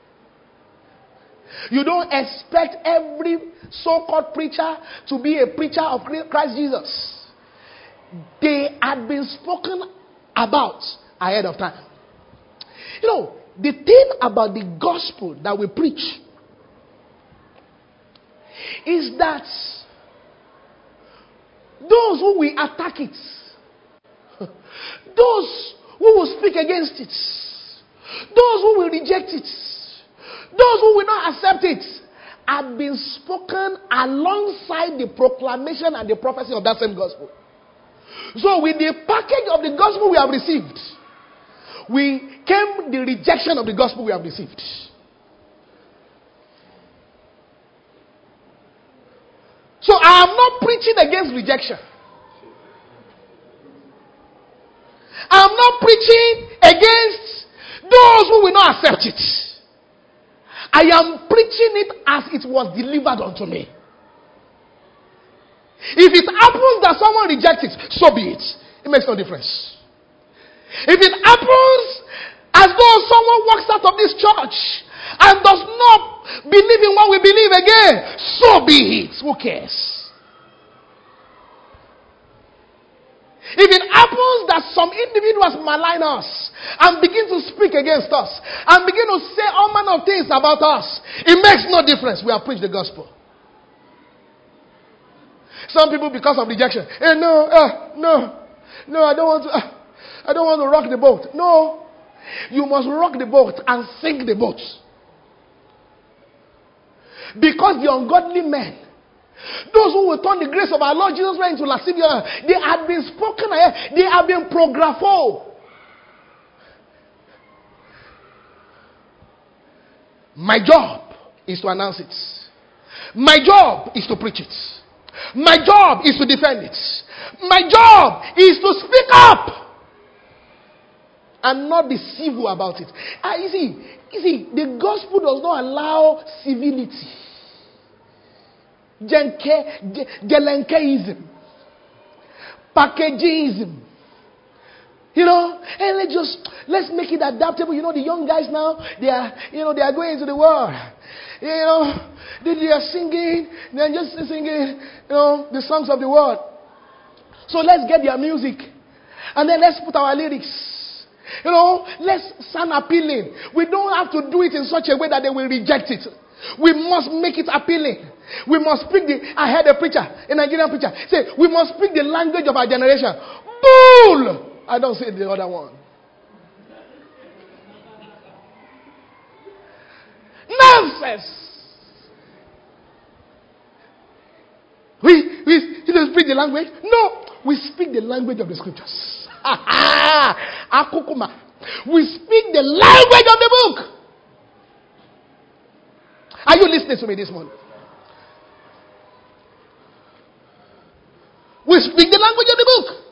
You don't expect every so-called preacher to be a preacher of Christ Jesus. They had been spoken about ahead of time. You know, the thing about the gospel that we preach is that those who will attack it Those who will speak against it, those who will reject it, those who will not accept it, have been spoken alongside the proclamation and the prophecy of that same gospel. So with the package of the gospel we have received, came the rejection of the gospel we have received. So I am not preaching against rejection. I am not preaching against those who will not accept it. I am preaching it as it was delivered unto me. If it happens that someone rejects it, so be it. It makes no difference. If it happens as though someone walks out of this church and does not believe in what we believe again, so be it. Who cares? If it happens that some individuals malign us and begin to speak against us and begin to say all manner of things about us, it makes no difference. We have preached the gospel. Some people, because of rejection, no, I don't want to rock the boat. No, you must rock the boat and sink the boat. Because the ungodly men, those who will turn the grace of our Lord Jesus Christ into lasciviousness, they have been spoken ahead. They have been prographo. My job is to announce it. My job is to preach it. My job is to defend it. My job is to speak up and not be civil about it. You see, the gospel does not allow civility. Gelenkeism, packageism. And let's make it adaptable. The young guys now, they are going into the world. They are singing, they are just singing, the songs of the world. So let's get their music, and then let's put our lyrics. Let's sound appealing. We don't have to do it in such a way that they will reject it. We must make it appealing. We must speak I heard a preacher, a Nigerian preacher, say, we must speak the language of our generation. Bull! I don't say the other one. Nonsense! We don't speak the language? No! We speak the language of the scriptures. Akukuma. We speak the language of the book. Are you listening to me this morning? We speak the language of the book.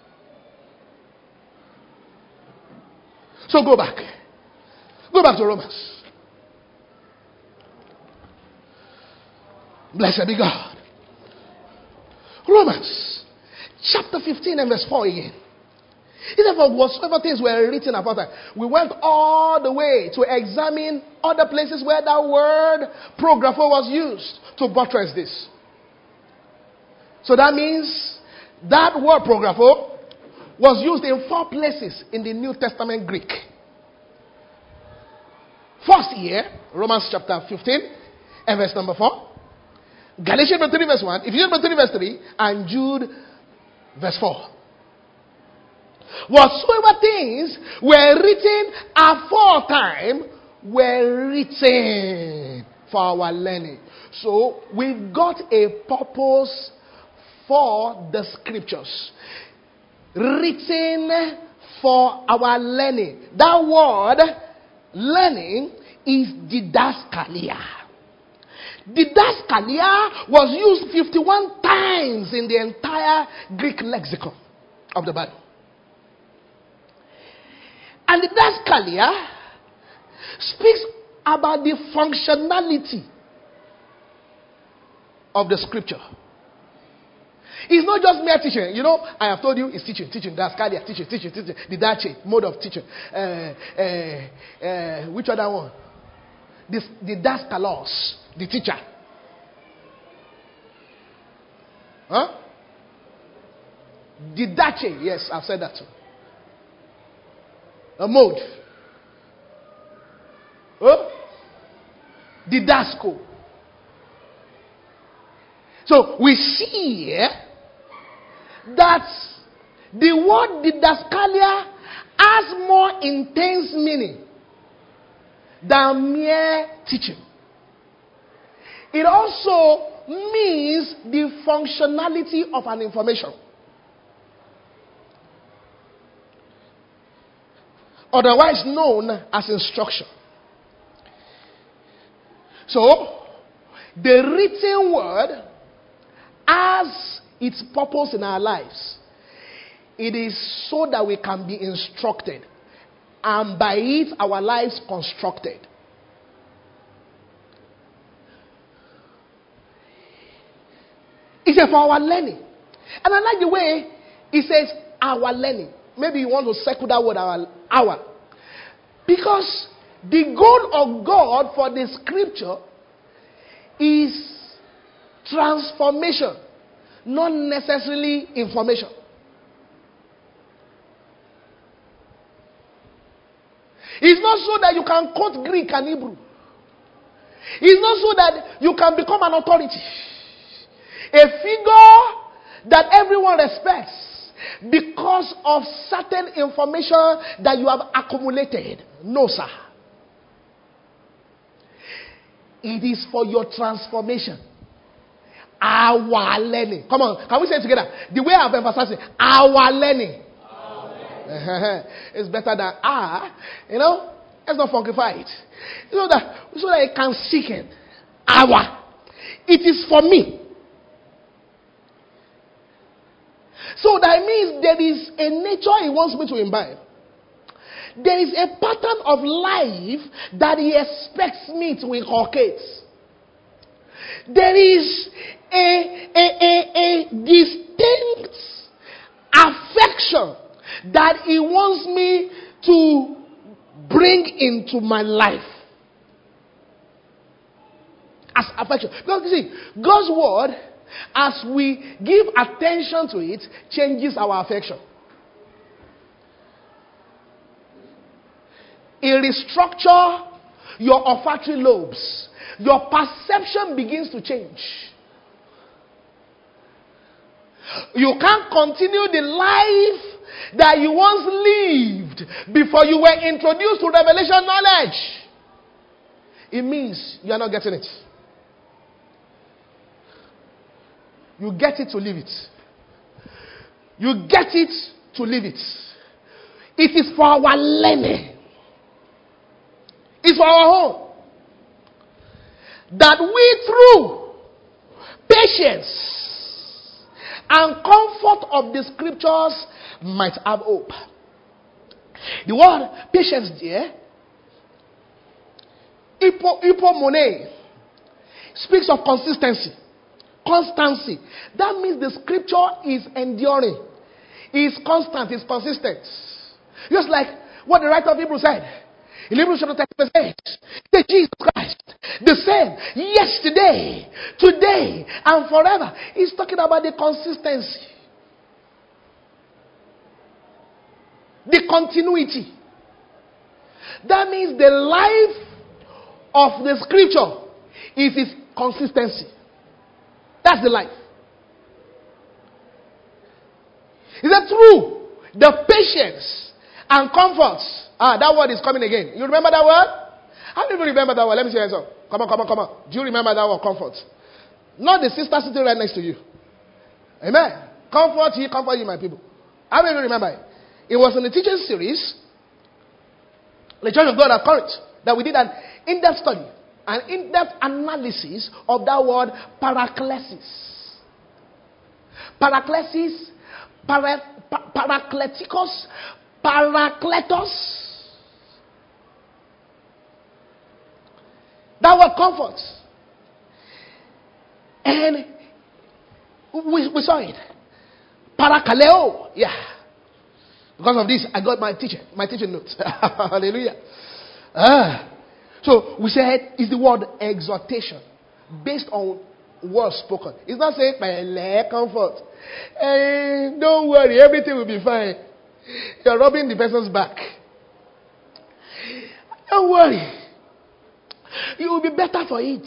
So go back. Go back to Romans. Blessed be God. Romans chapter 15 and verse 4 again. Therefore, whatsoever things were written about her, we went all the way to examine other places where that word prographo was used to buttress this. So that means that word prographo was used in 4 places in the New Testament Greek. First here, Romans chapter 15 and verse number 4. Galatians 3 verse 1. Ephesians 3 verse 3. And Jude verse 4. Whatsoever things were written aforetime were written for our learning. So we've got a purpose for the scriptures. Written for our learning. That word learning is didaskalia. Didaskalia was used 51 times in the entire Greek lexicon of the Bible. And didaskalia speaks about the functionality of the scripture. It's not just mere teaching. I have told you it's teaching. Didaskalia, teaching. Didache, mode of teaching. Which other one? Didaskalos, the teacher. Huh? Didache, yes, I've said that too. A mode. Didasco. So we see here that The word didaskalia has more intense meaning than mere teaching. It also means the functionality of an information. Otherwise known as instruction. So, the written word has its purpose in our lives. It is so that we can be instructed, and by it our lives constructed. It's for our learning. And I like the way it says our learning. Maybe you want to circle that word our. Because the goal of God for the scripture is transformation, not necessarily information. It's not so that you can quote Greek and Hebrew. It's not so that you can become an authority. A figure that everyone respects because of certain information that you have accumulated. No, sir. It is for your transformation. Our learning. Come on, can we say it together? The way I've emphasized it, our learning. It's better than let's not funkify it. So that it can seek it. Our. It is for me. So that means there is a nature he wants me to imbibe. There is a pattern of life that he expects me to inculcate. There is a distinct affection that he wants me to bring into my life. As affection. Because you see, God's word, as we give attention to it, changes our affection. It restructures your olfactory lobes. Your perception begins to change. You can't continue the life that you once lived before you were introduced to revelation knowledge. It means you are not getting it. You get it to live it. You get it to live it. It is for our learning. It's for our home. That we through patience and comfort of the scriptures might have hope. The word patience there, hypomone, speaks of consistency. Constancy. That means the scripture is enduring. It's constant. It's consistent. Just like what the writer of Hebrews said. In Hebrews chapter 10 verse 8. Say Jesus Christ. The same. Yesterday. Today. And forever. He's talking about the consistency. The continuity. That means the life of the scripture is its consistency. That's the life. Is that true? The patience and comfort. That word is coming again. You remember that word? How many people remember that word? Let me see your hands up. Come on. Do you remember that word, comfort? Not the sister sitting right next to you. Amen. Comfort you, my people. How many people remember it? It was in the teaching series, the Church of God at Corinth, that we did an in-depth study. An in-depth analysis of that word paraklesis. Paraklesis, parakletikos, parakletos. That word comfort. And we saw it. Parakaleo. Yeah. Because of this, I got my teaching notes. Hallelujah. So we said it's the word exhortation based on words spoken. It's not saying comfort. Don't worry, everything will be fine. You're rubbing the person's back. Don't worry. You will be better for it.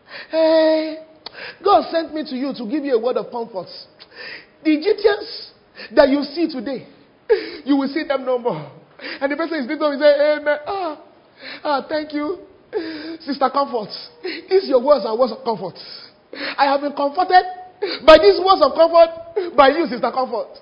God sent me to you to give you a word of comfort. The Egyptians, that you see today, you will see them no more. And the person is little and say, amen. Thank you, Sister Comfort. These your words are words of comfort. I have been comforted by these words of comfort by you, Sister Comfort.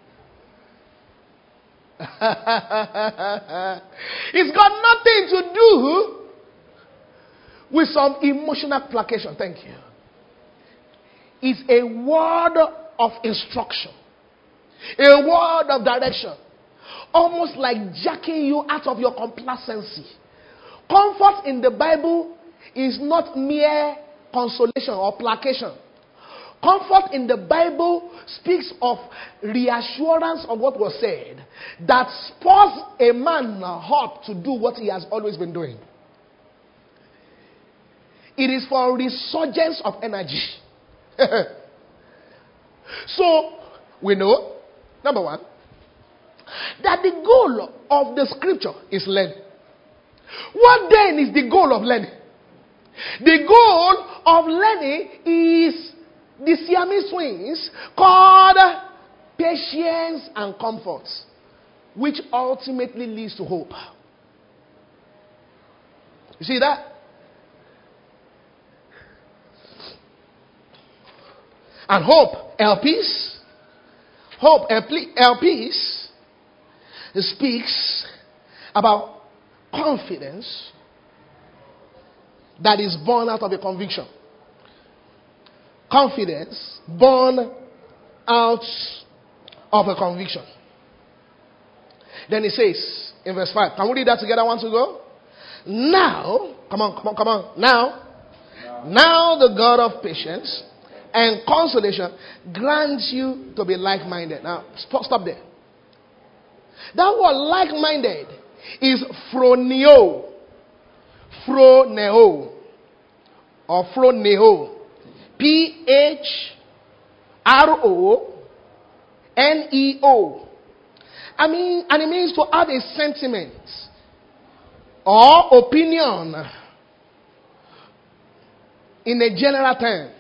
It's got nothing to do with some emotional placation. Thank you. It's a word of instruction, a word of direction, almost like jacking you out of your complacency. Comfort in the Bible is not mere consolation or placation. Comfort in the Bible speaks of reassurance of what was said that spurs a man heart to do what he has always been doing. It is for resurgence of energy. So, we know, number one, that the goal of the scripture is learning. What then is the goal of learning? The goal of learning is the Siamese twins called patience and comfort, which ultimately leads to hope. You see that? And hope, LPs, LPs speaks about confidence that is born out of a conviction. Confidence born out of a conviction. Then it says in verse 5. Can we read that together once we go? Now, come on. Now the God of patience and consolation grants you to be like-minded. Now, stop there. That word like-minded is phroneo. Phroneo. Or phroneo. P-H-R-O-N-E-O. And it means to have a sentiment or opinion in a general term.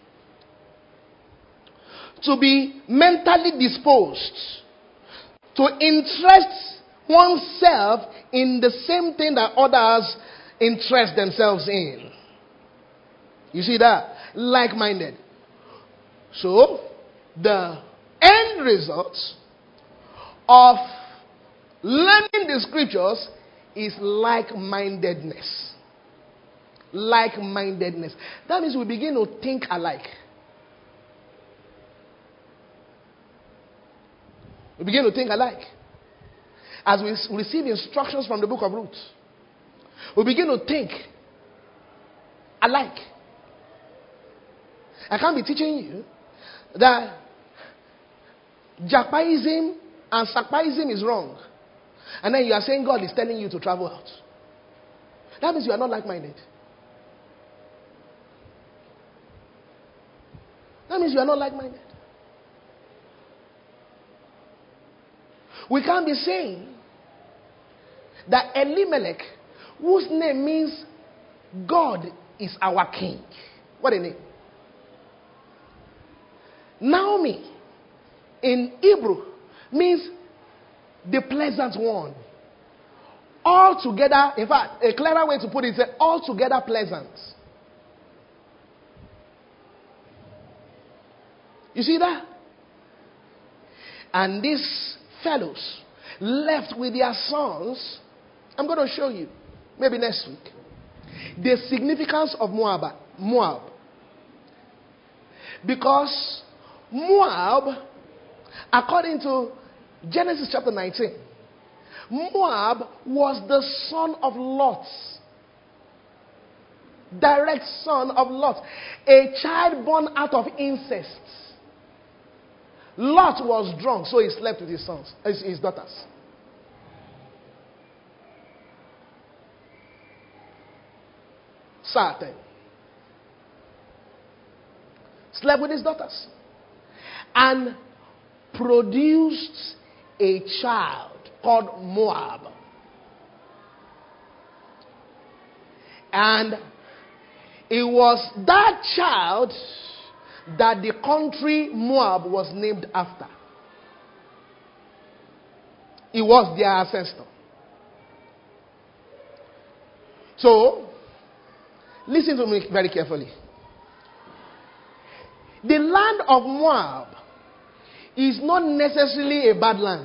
To be mentally disposed to interest oneself in the same thing that others interest themselves in. You see that? Like-minded. So, the end result of learning the scriptures is like-mindedness. Like-mindedness. That means we begin to think alike. We begin to think alike. As we receive instructions from the book of Ruth, we begin to think alike. I can't be teaching you that Japaism and Sakpaism is wrong. And then you are saying God is telling you to travel out. That means you are not like-minded. That means you are not like-minded. We can't be saying that Elimelech, whose name means God is our king. What a name. Naomi, in Hebrew, means the pleasant one. Altogether, in fact, a clearer way to put it is altogether pleasant. You see that? And these fellows left with their sons. I'm going to show you, maybe next week, the significance of Moab. Because Moab, according to Genesis chapter 19, Moab was the son of Lot. Direct son of Lot. A child born out of incest. Lot was drunk, so he slept with his sons, his daughters. Satan slept with his daughters and produced a child called Moab. And it was that child that the country Moab was named after. He was their ancestor. So, listen to me very carefully. The land of Moab is not necessarily a bad land.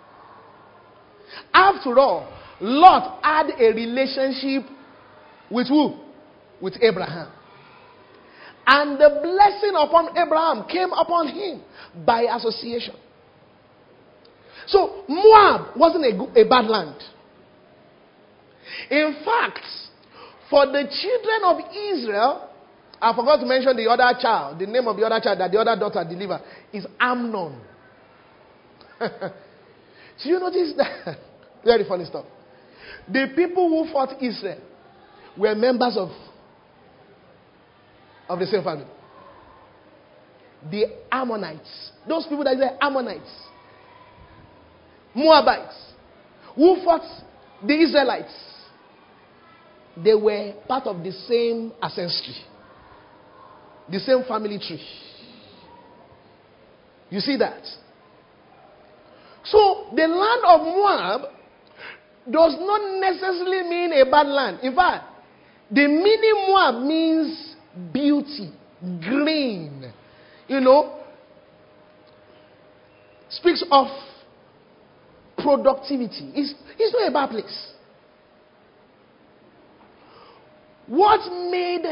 After all, Lot had a relationship with who? With Abraham. And the blessing upon Abraham came upon him by association. So, Moab wasn't a bad land. In fact, for the children of Israel, I forgot to mention the other child. The name of the other child that the other daughter delivered is Amnon. So you notice that? Very funny stuff. The people who fought Israel were members of the same family. The Ammonites. Those people that say Ammonites. Moabites. Who fought the Israelites. They were part of the same ancestry. The same family tree. You see that? So, the land of Moab does not necessarily mean a bad land. In fact, the meaning Moab means beauty, green. Speaks of productivity. It's not a bad place. What made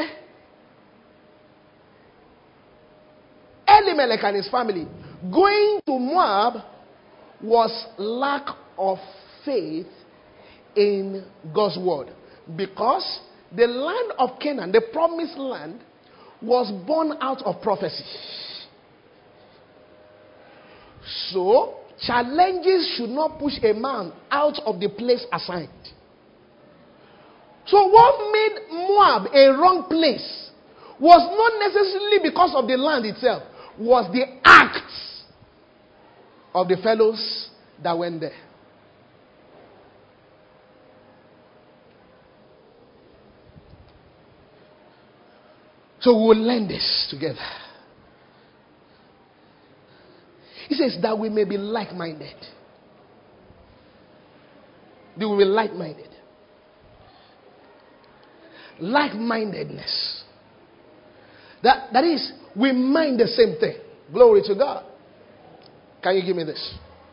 Elimelech and his family going to Moab was lack of faith in God's word. Because the land of Canaan, the promised land, was born out of prophecy. So, challenges should not push a man out of the place assigned. So what made Moab a wrong place was not necessarily because of the land itself, was the acts of the fellows that went there. So we'll learn this together. He says that we may be like-minded. That we will be like-minded. Like-mindedness. That is, we mind the same thing. Glory to God. Can you give me this?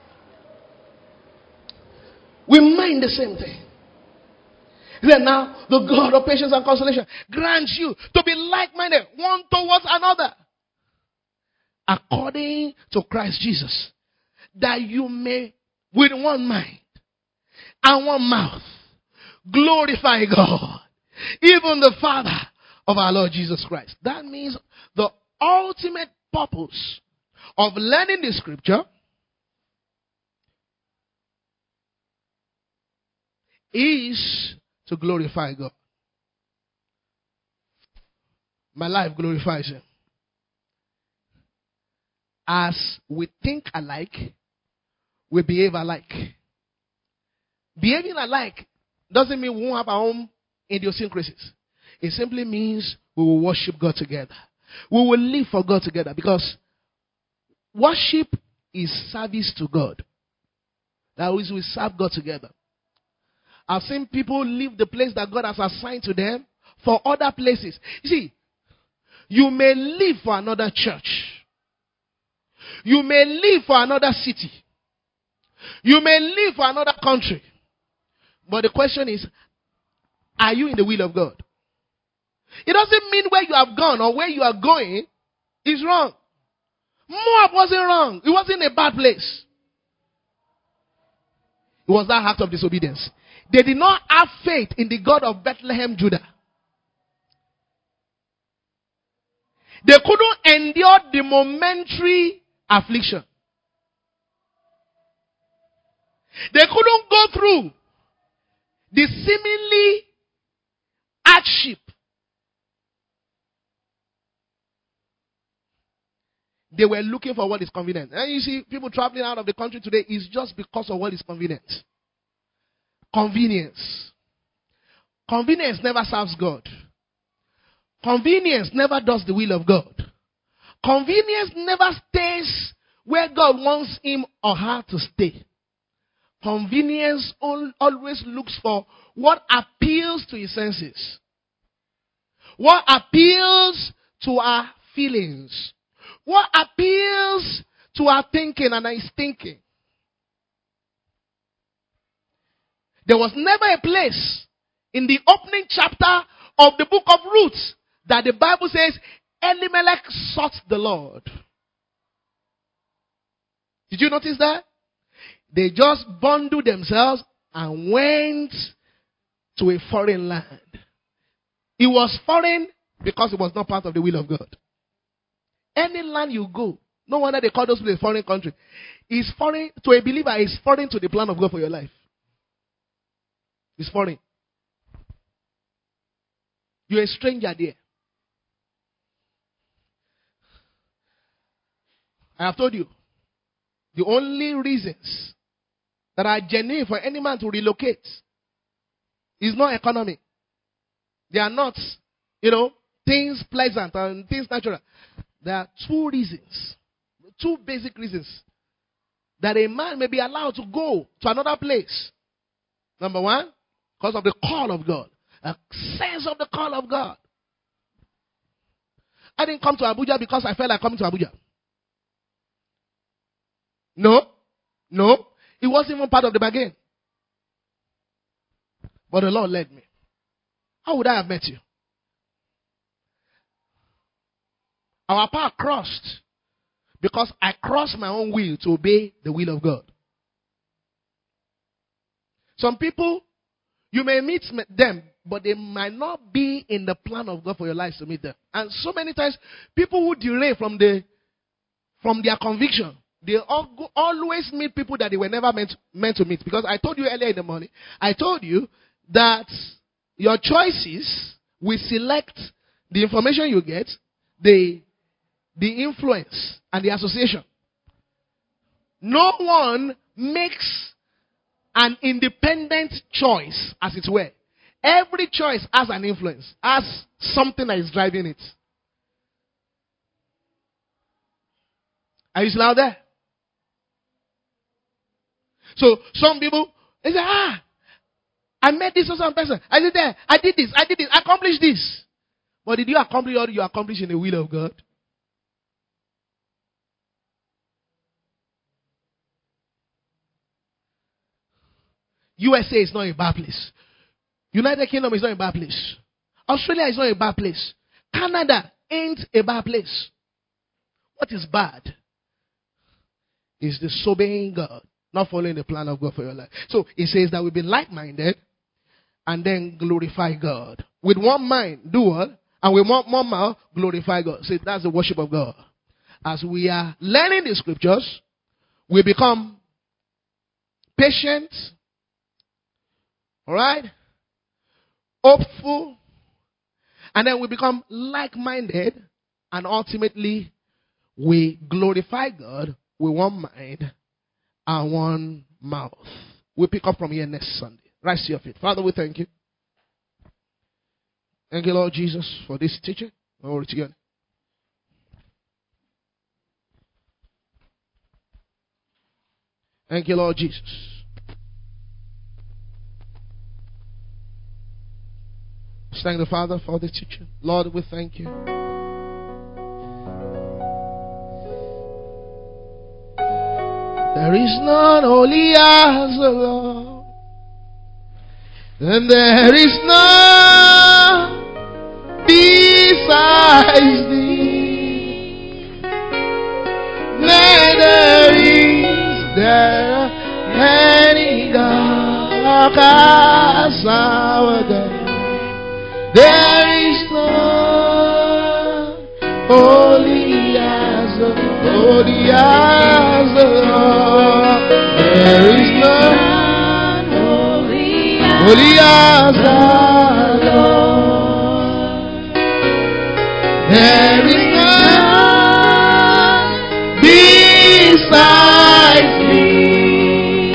We mind the same thing. Then now, the God of patience and consolation grants you to be like-minded one towards another, according to Christ Jesus, that you may, with one mind and one mouth, glorify God, even the Father of our Lord Jesus Christ. That means the ultimate purpose of learning the scripture is to glorify God. My life glorifies Him. As we think alike, we behave alike. Behaving alike doesn't mean we won't have our own idiosyncrasies. It simply means we will worship God together. We will live for God together, because worship is service to God. That is, we serve God together. I've seen people leave the place that God has assigned to them for other places. You see, you may live for another church. You may live for another city. You may live for another country. But the question is, are you in the will of God? It doesn't mean where you have gone or where you are going is wrong. Moab wasn't wrong. It wasn't a bad place. It was that act of disobedience. They did not have faith in the God of Bethlehem, Judah. They couldn't endure the momentary affliction. They couldn't go through the seemingly hardship. They were looking for what is convenient. And you see, people traveling out of the country today is just because of what is convenient. Convenience. Convenience never serves God. Convenience never does the will of God. Convenience never stays where God wants him or her to stay. Convenience always looks for what appeals to his senses, what appeals to our feelings, what appeals to our thinking and his thinking. There was never a place in the opening chapter of the book of Ruth that the Bible says Elimelech sought the Lord. Did you notice that? They just bundled themselves and went to a foreign land. It was foreign because it was not part of the will of God. Any land you go, no wonder they call those places a foreign country. It's foreign to a believer, it's foreign to the plan of God for your life. It's foreign. You're a stranger there. I have told you, the only reasons that are genuine for any man to relocate is not economy. They are not, things pleasant and things natural. There are two reasons, two basic reasons that a man may be allowed to go to another place. Number one, because of the call of God. A sense of the call of God. I didn't come to Abuja because I felt like coming to Abuja. No. It wasn't even part of the bargain. But the Lord led me. How would I have met you? Our path crossed because I crossed my own will to obey the will of God. Some people, you may meet them, but they might not be in the plan of God for your life to meet them. And so many times, people who derail from their conviction, they always meet people that they were never meant to meet. Because I told you earlier in the morning, I told you that your choices will select the information you get, the influence, and the association. No one makes an independent choice, as it were. Every choice has an influence, has something that is driving it. Are you still out there? So some people, they say, I met this or some person. I did that. I did this. I accomplished this. But did you accomplish all you accomplished in the will of God? USA is not a bad place. United Kingdom is not a bad place. Australia is not a bad place. Canada ain't a bad place. What is bad is disobeying God, not following the plan of God for your life. So it says that we be like-minded and then glorify God. With one mind, do what? And with one mouth, glorify God. So that's the worship of God. As we are learning the scriptures, we become patient, alright, hopeful, and then we become like-minded, and ultimately we glorify God with one mind and one mouth. We'll pick up from here next Sunday. Rise to your feet. Father, we thank you. Thank you, Lord Jesus, for this teaching. Glory to God. Thank you, Lord Jesus. Let's thank the Father for this teaching. Lord, we thank you. There is none holy as the Lord, and there is none besides thee. Neither is there any God as our God. There is none holy as the Lord. There is none holy as our Lord. There is none besides thee.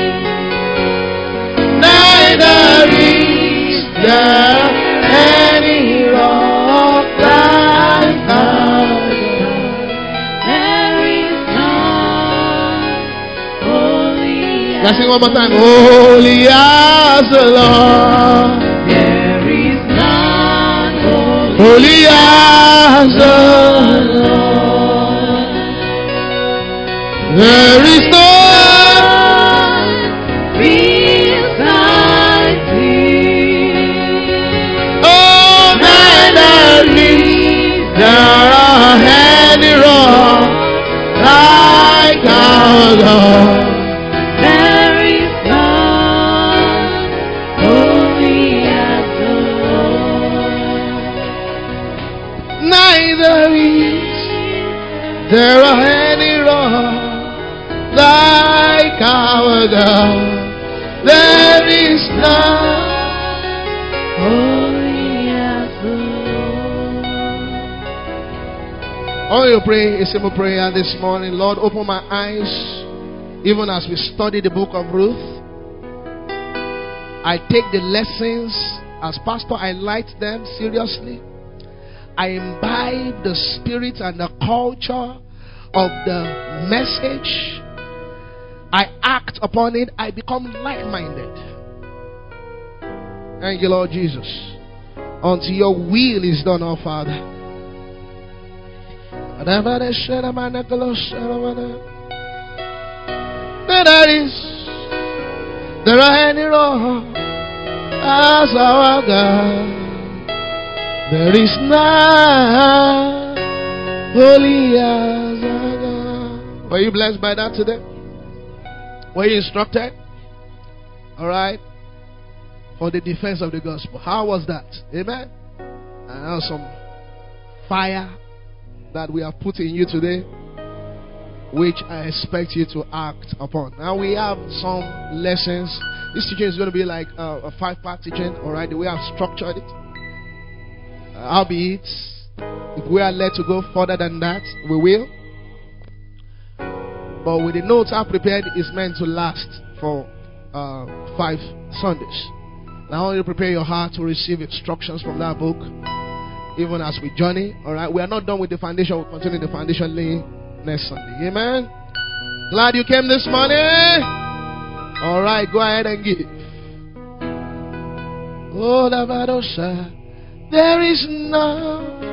Neither is there any rock like our God. There is none holy Let's sing one more time. Holy as the Lord. There is none Holy as the Lord. There is none beside thee. Oh, neither is there any rock like our God. There is none holy as the Lord. Neither is there any rock like our God. There is none holy as the Lord. I want you to pray a simple prayer this morning. Lord, open my eyes. Even as we study the book of Ruth, I take the lessons as pastor, I light them seriously. I imbibe the spirit and the culture of the message. I act upon it. I become like-minded. Thank you, Lord Jesus. Until your will is done, oh Father. There are any rock as our God. There is none holy as our God. Were you blessed by that today? Were you instructed? Alright. For the defense of the gospel. How was that? Amen. And now some fire that we have put in you today, which I expect you to act upon. Now we have some lessons. This teaching is going to be like a 5-part teaching. Alright. The way I've structured it. Albeit, if we are led to go further than that, we will. But with the notes I've prepared, it's meant to last for 5 Sundays. Now I want you to prepare your heart to receive instructions from that book, even as we journey. Alright, we are not done with the foundation. We'll continue the foundation laying next Sunday. Amen. Glad you came this morning. Alright, go ahead and give. Oh, there is none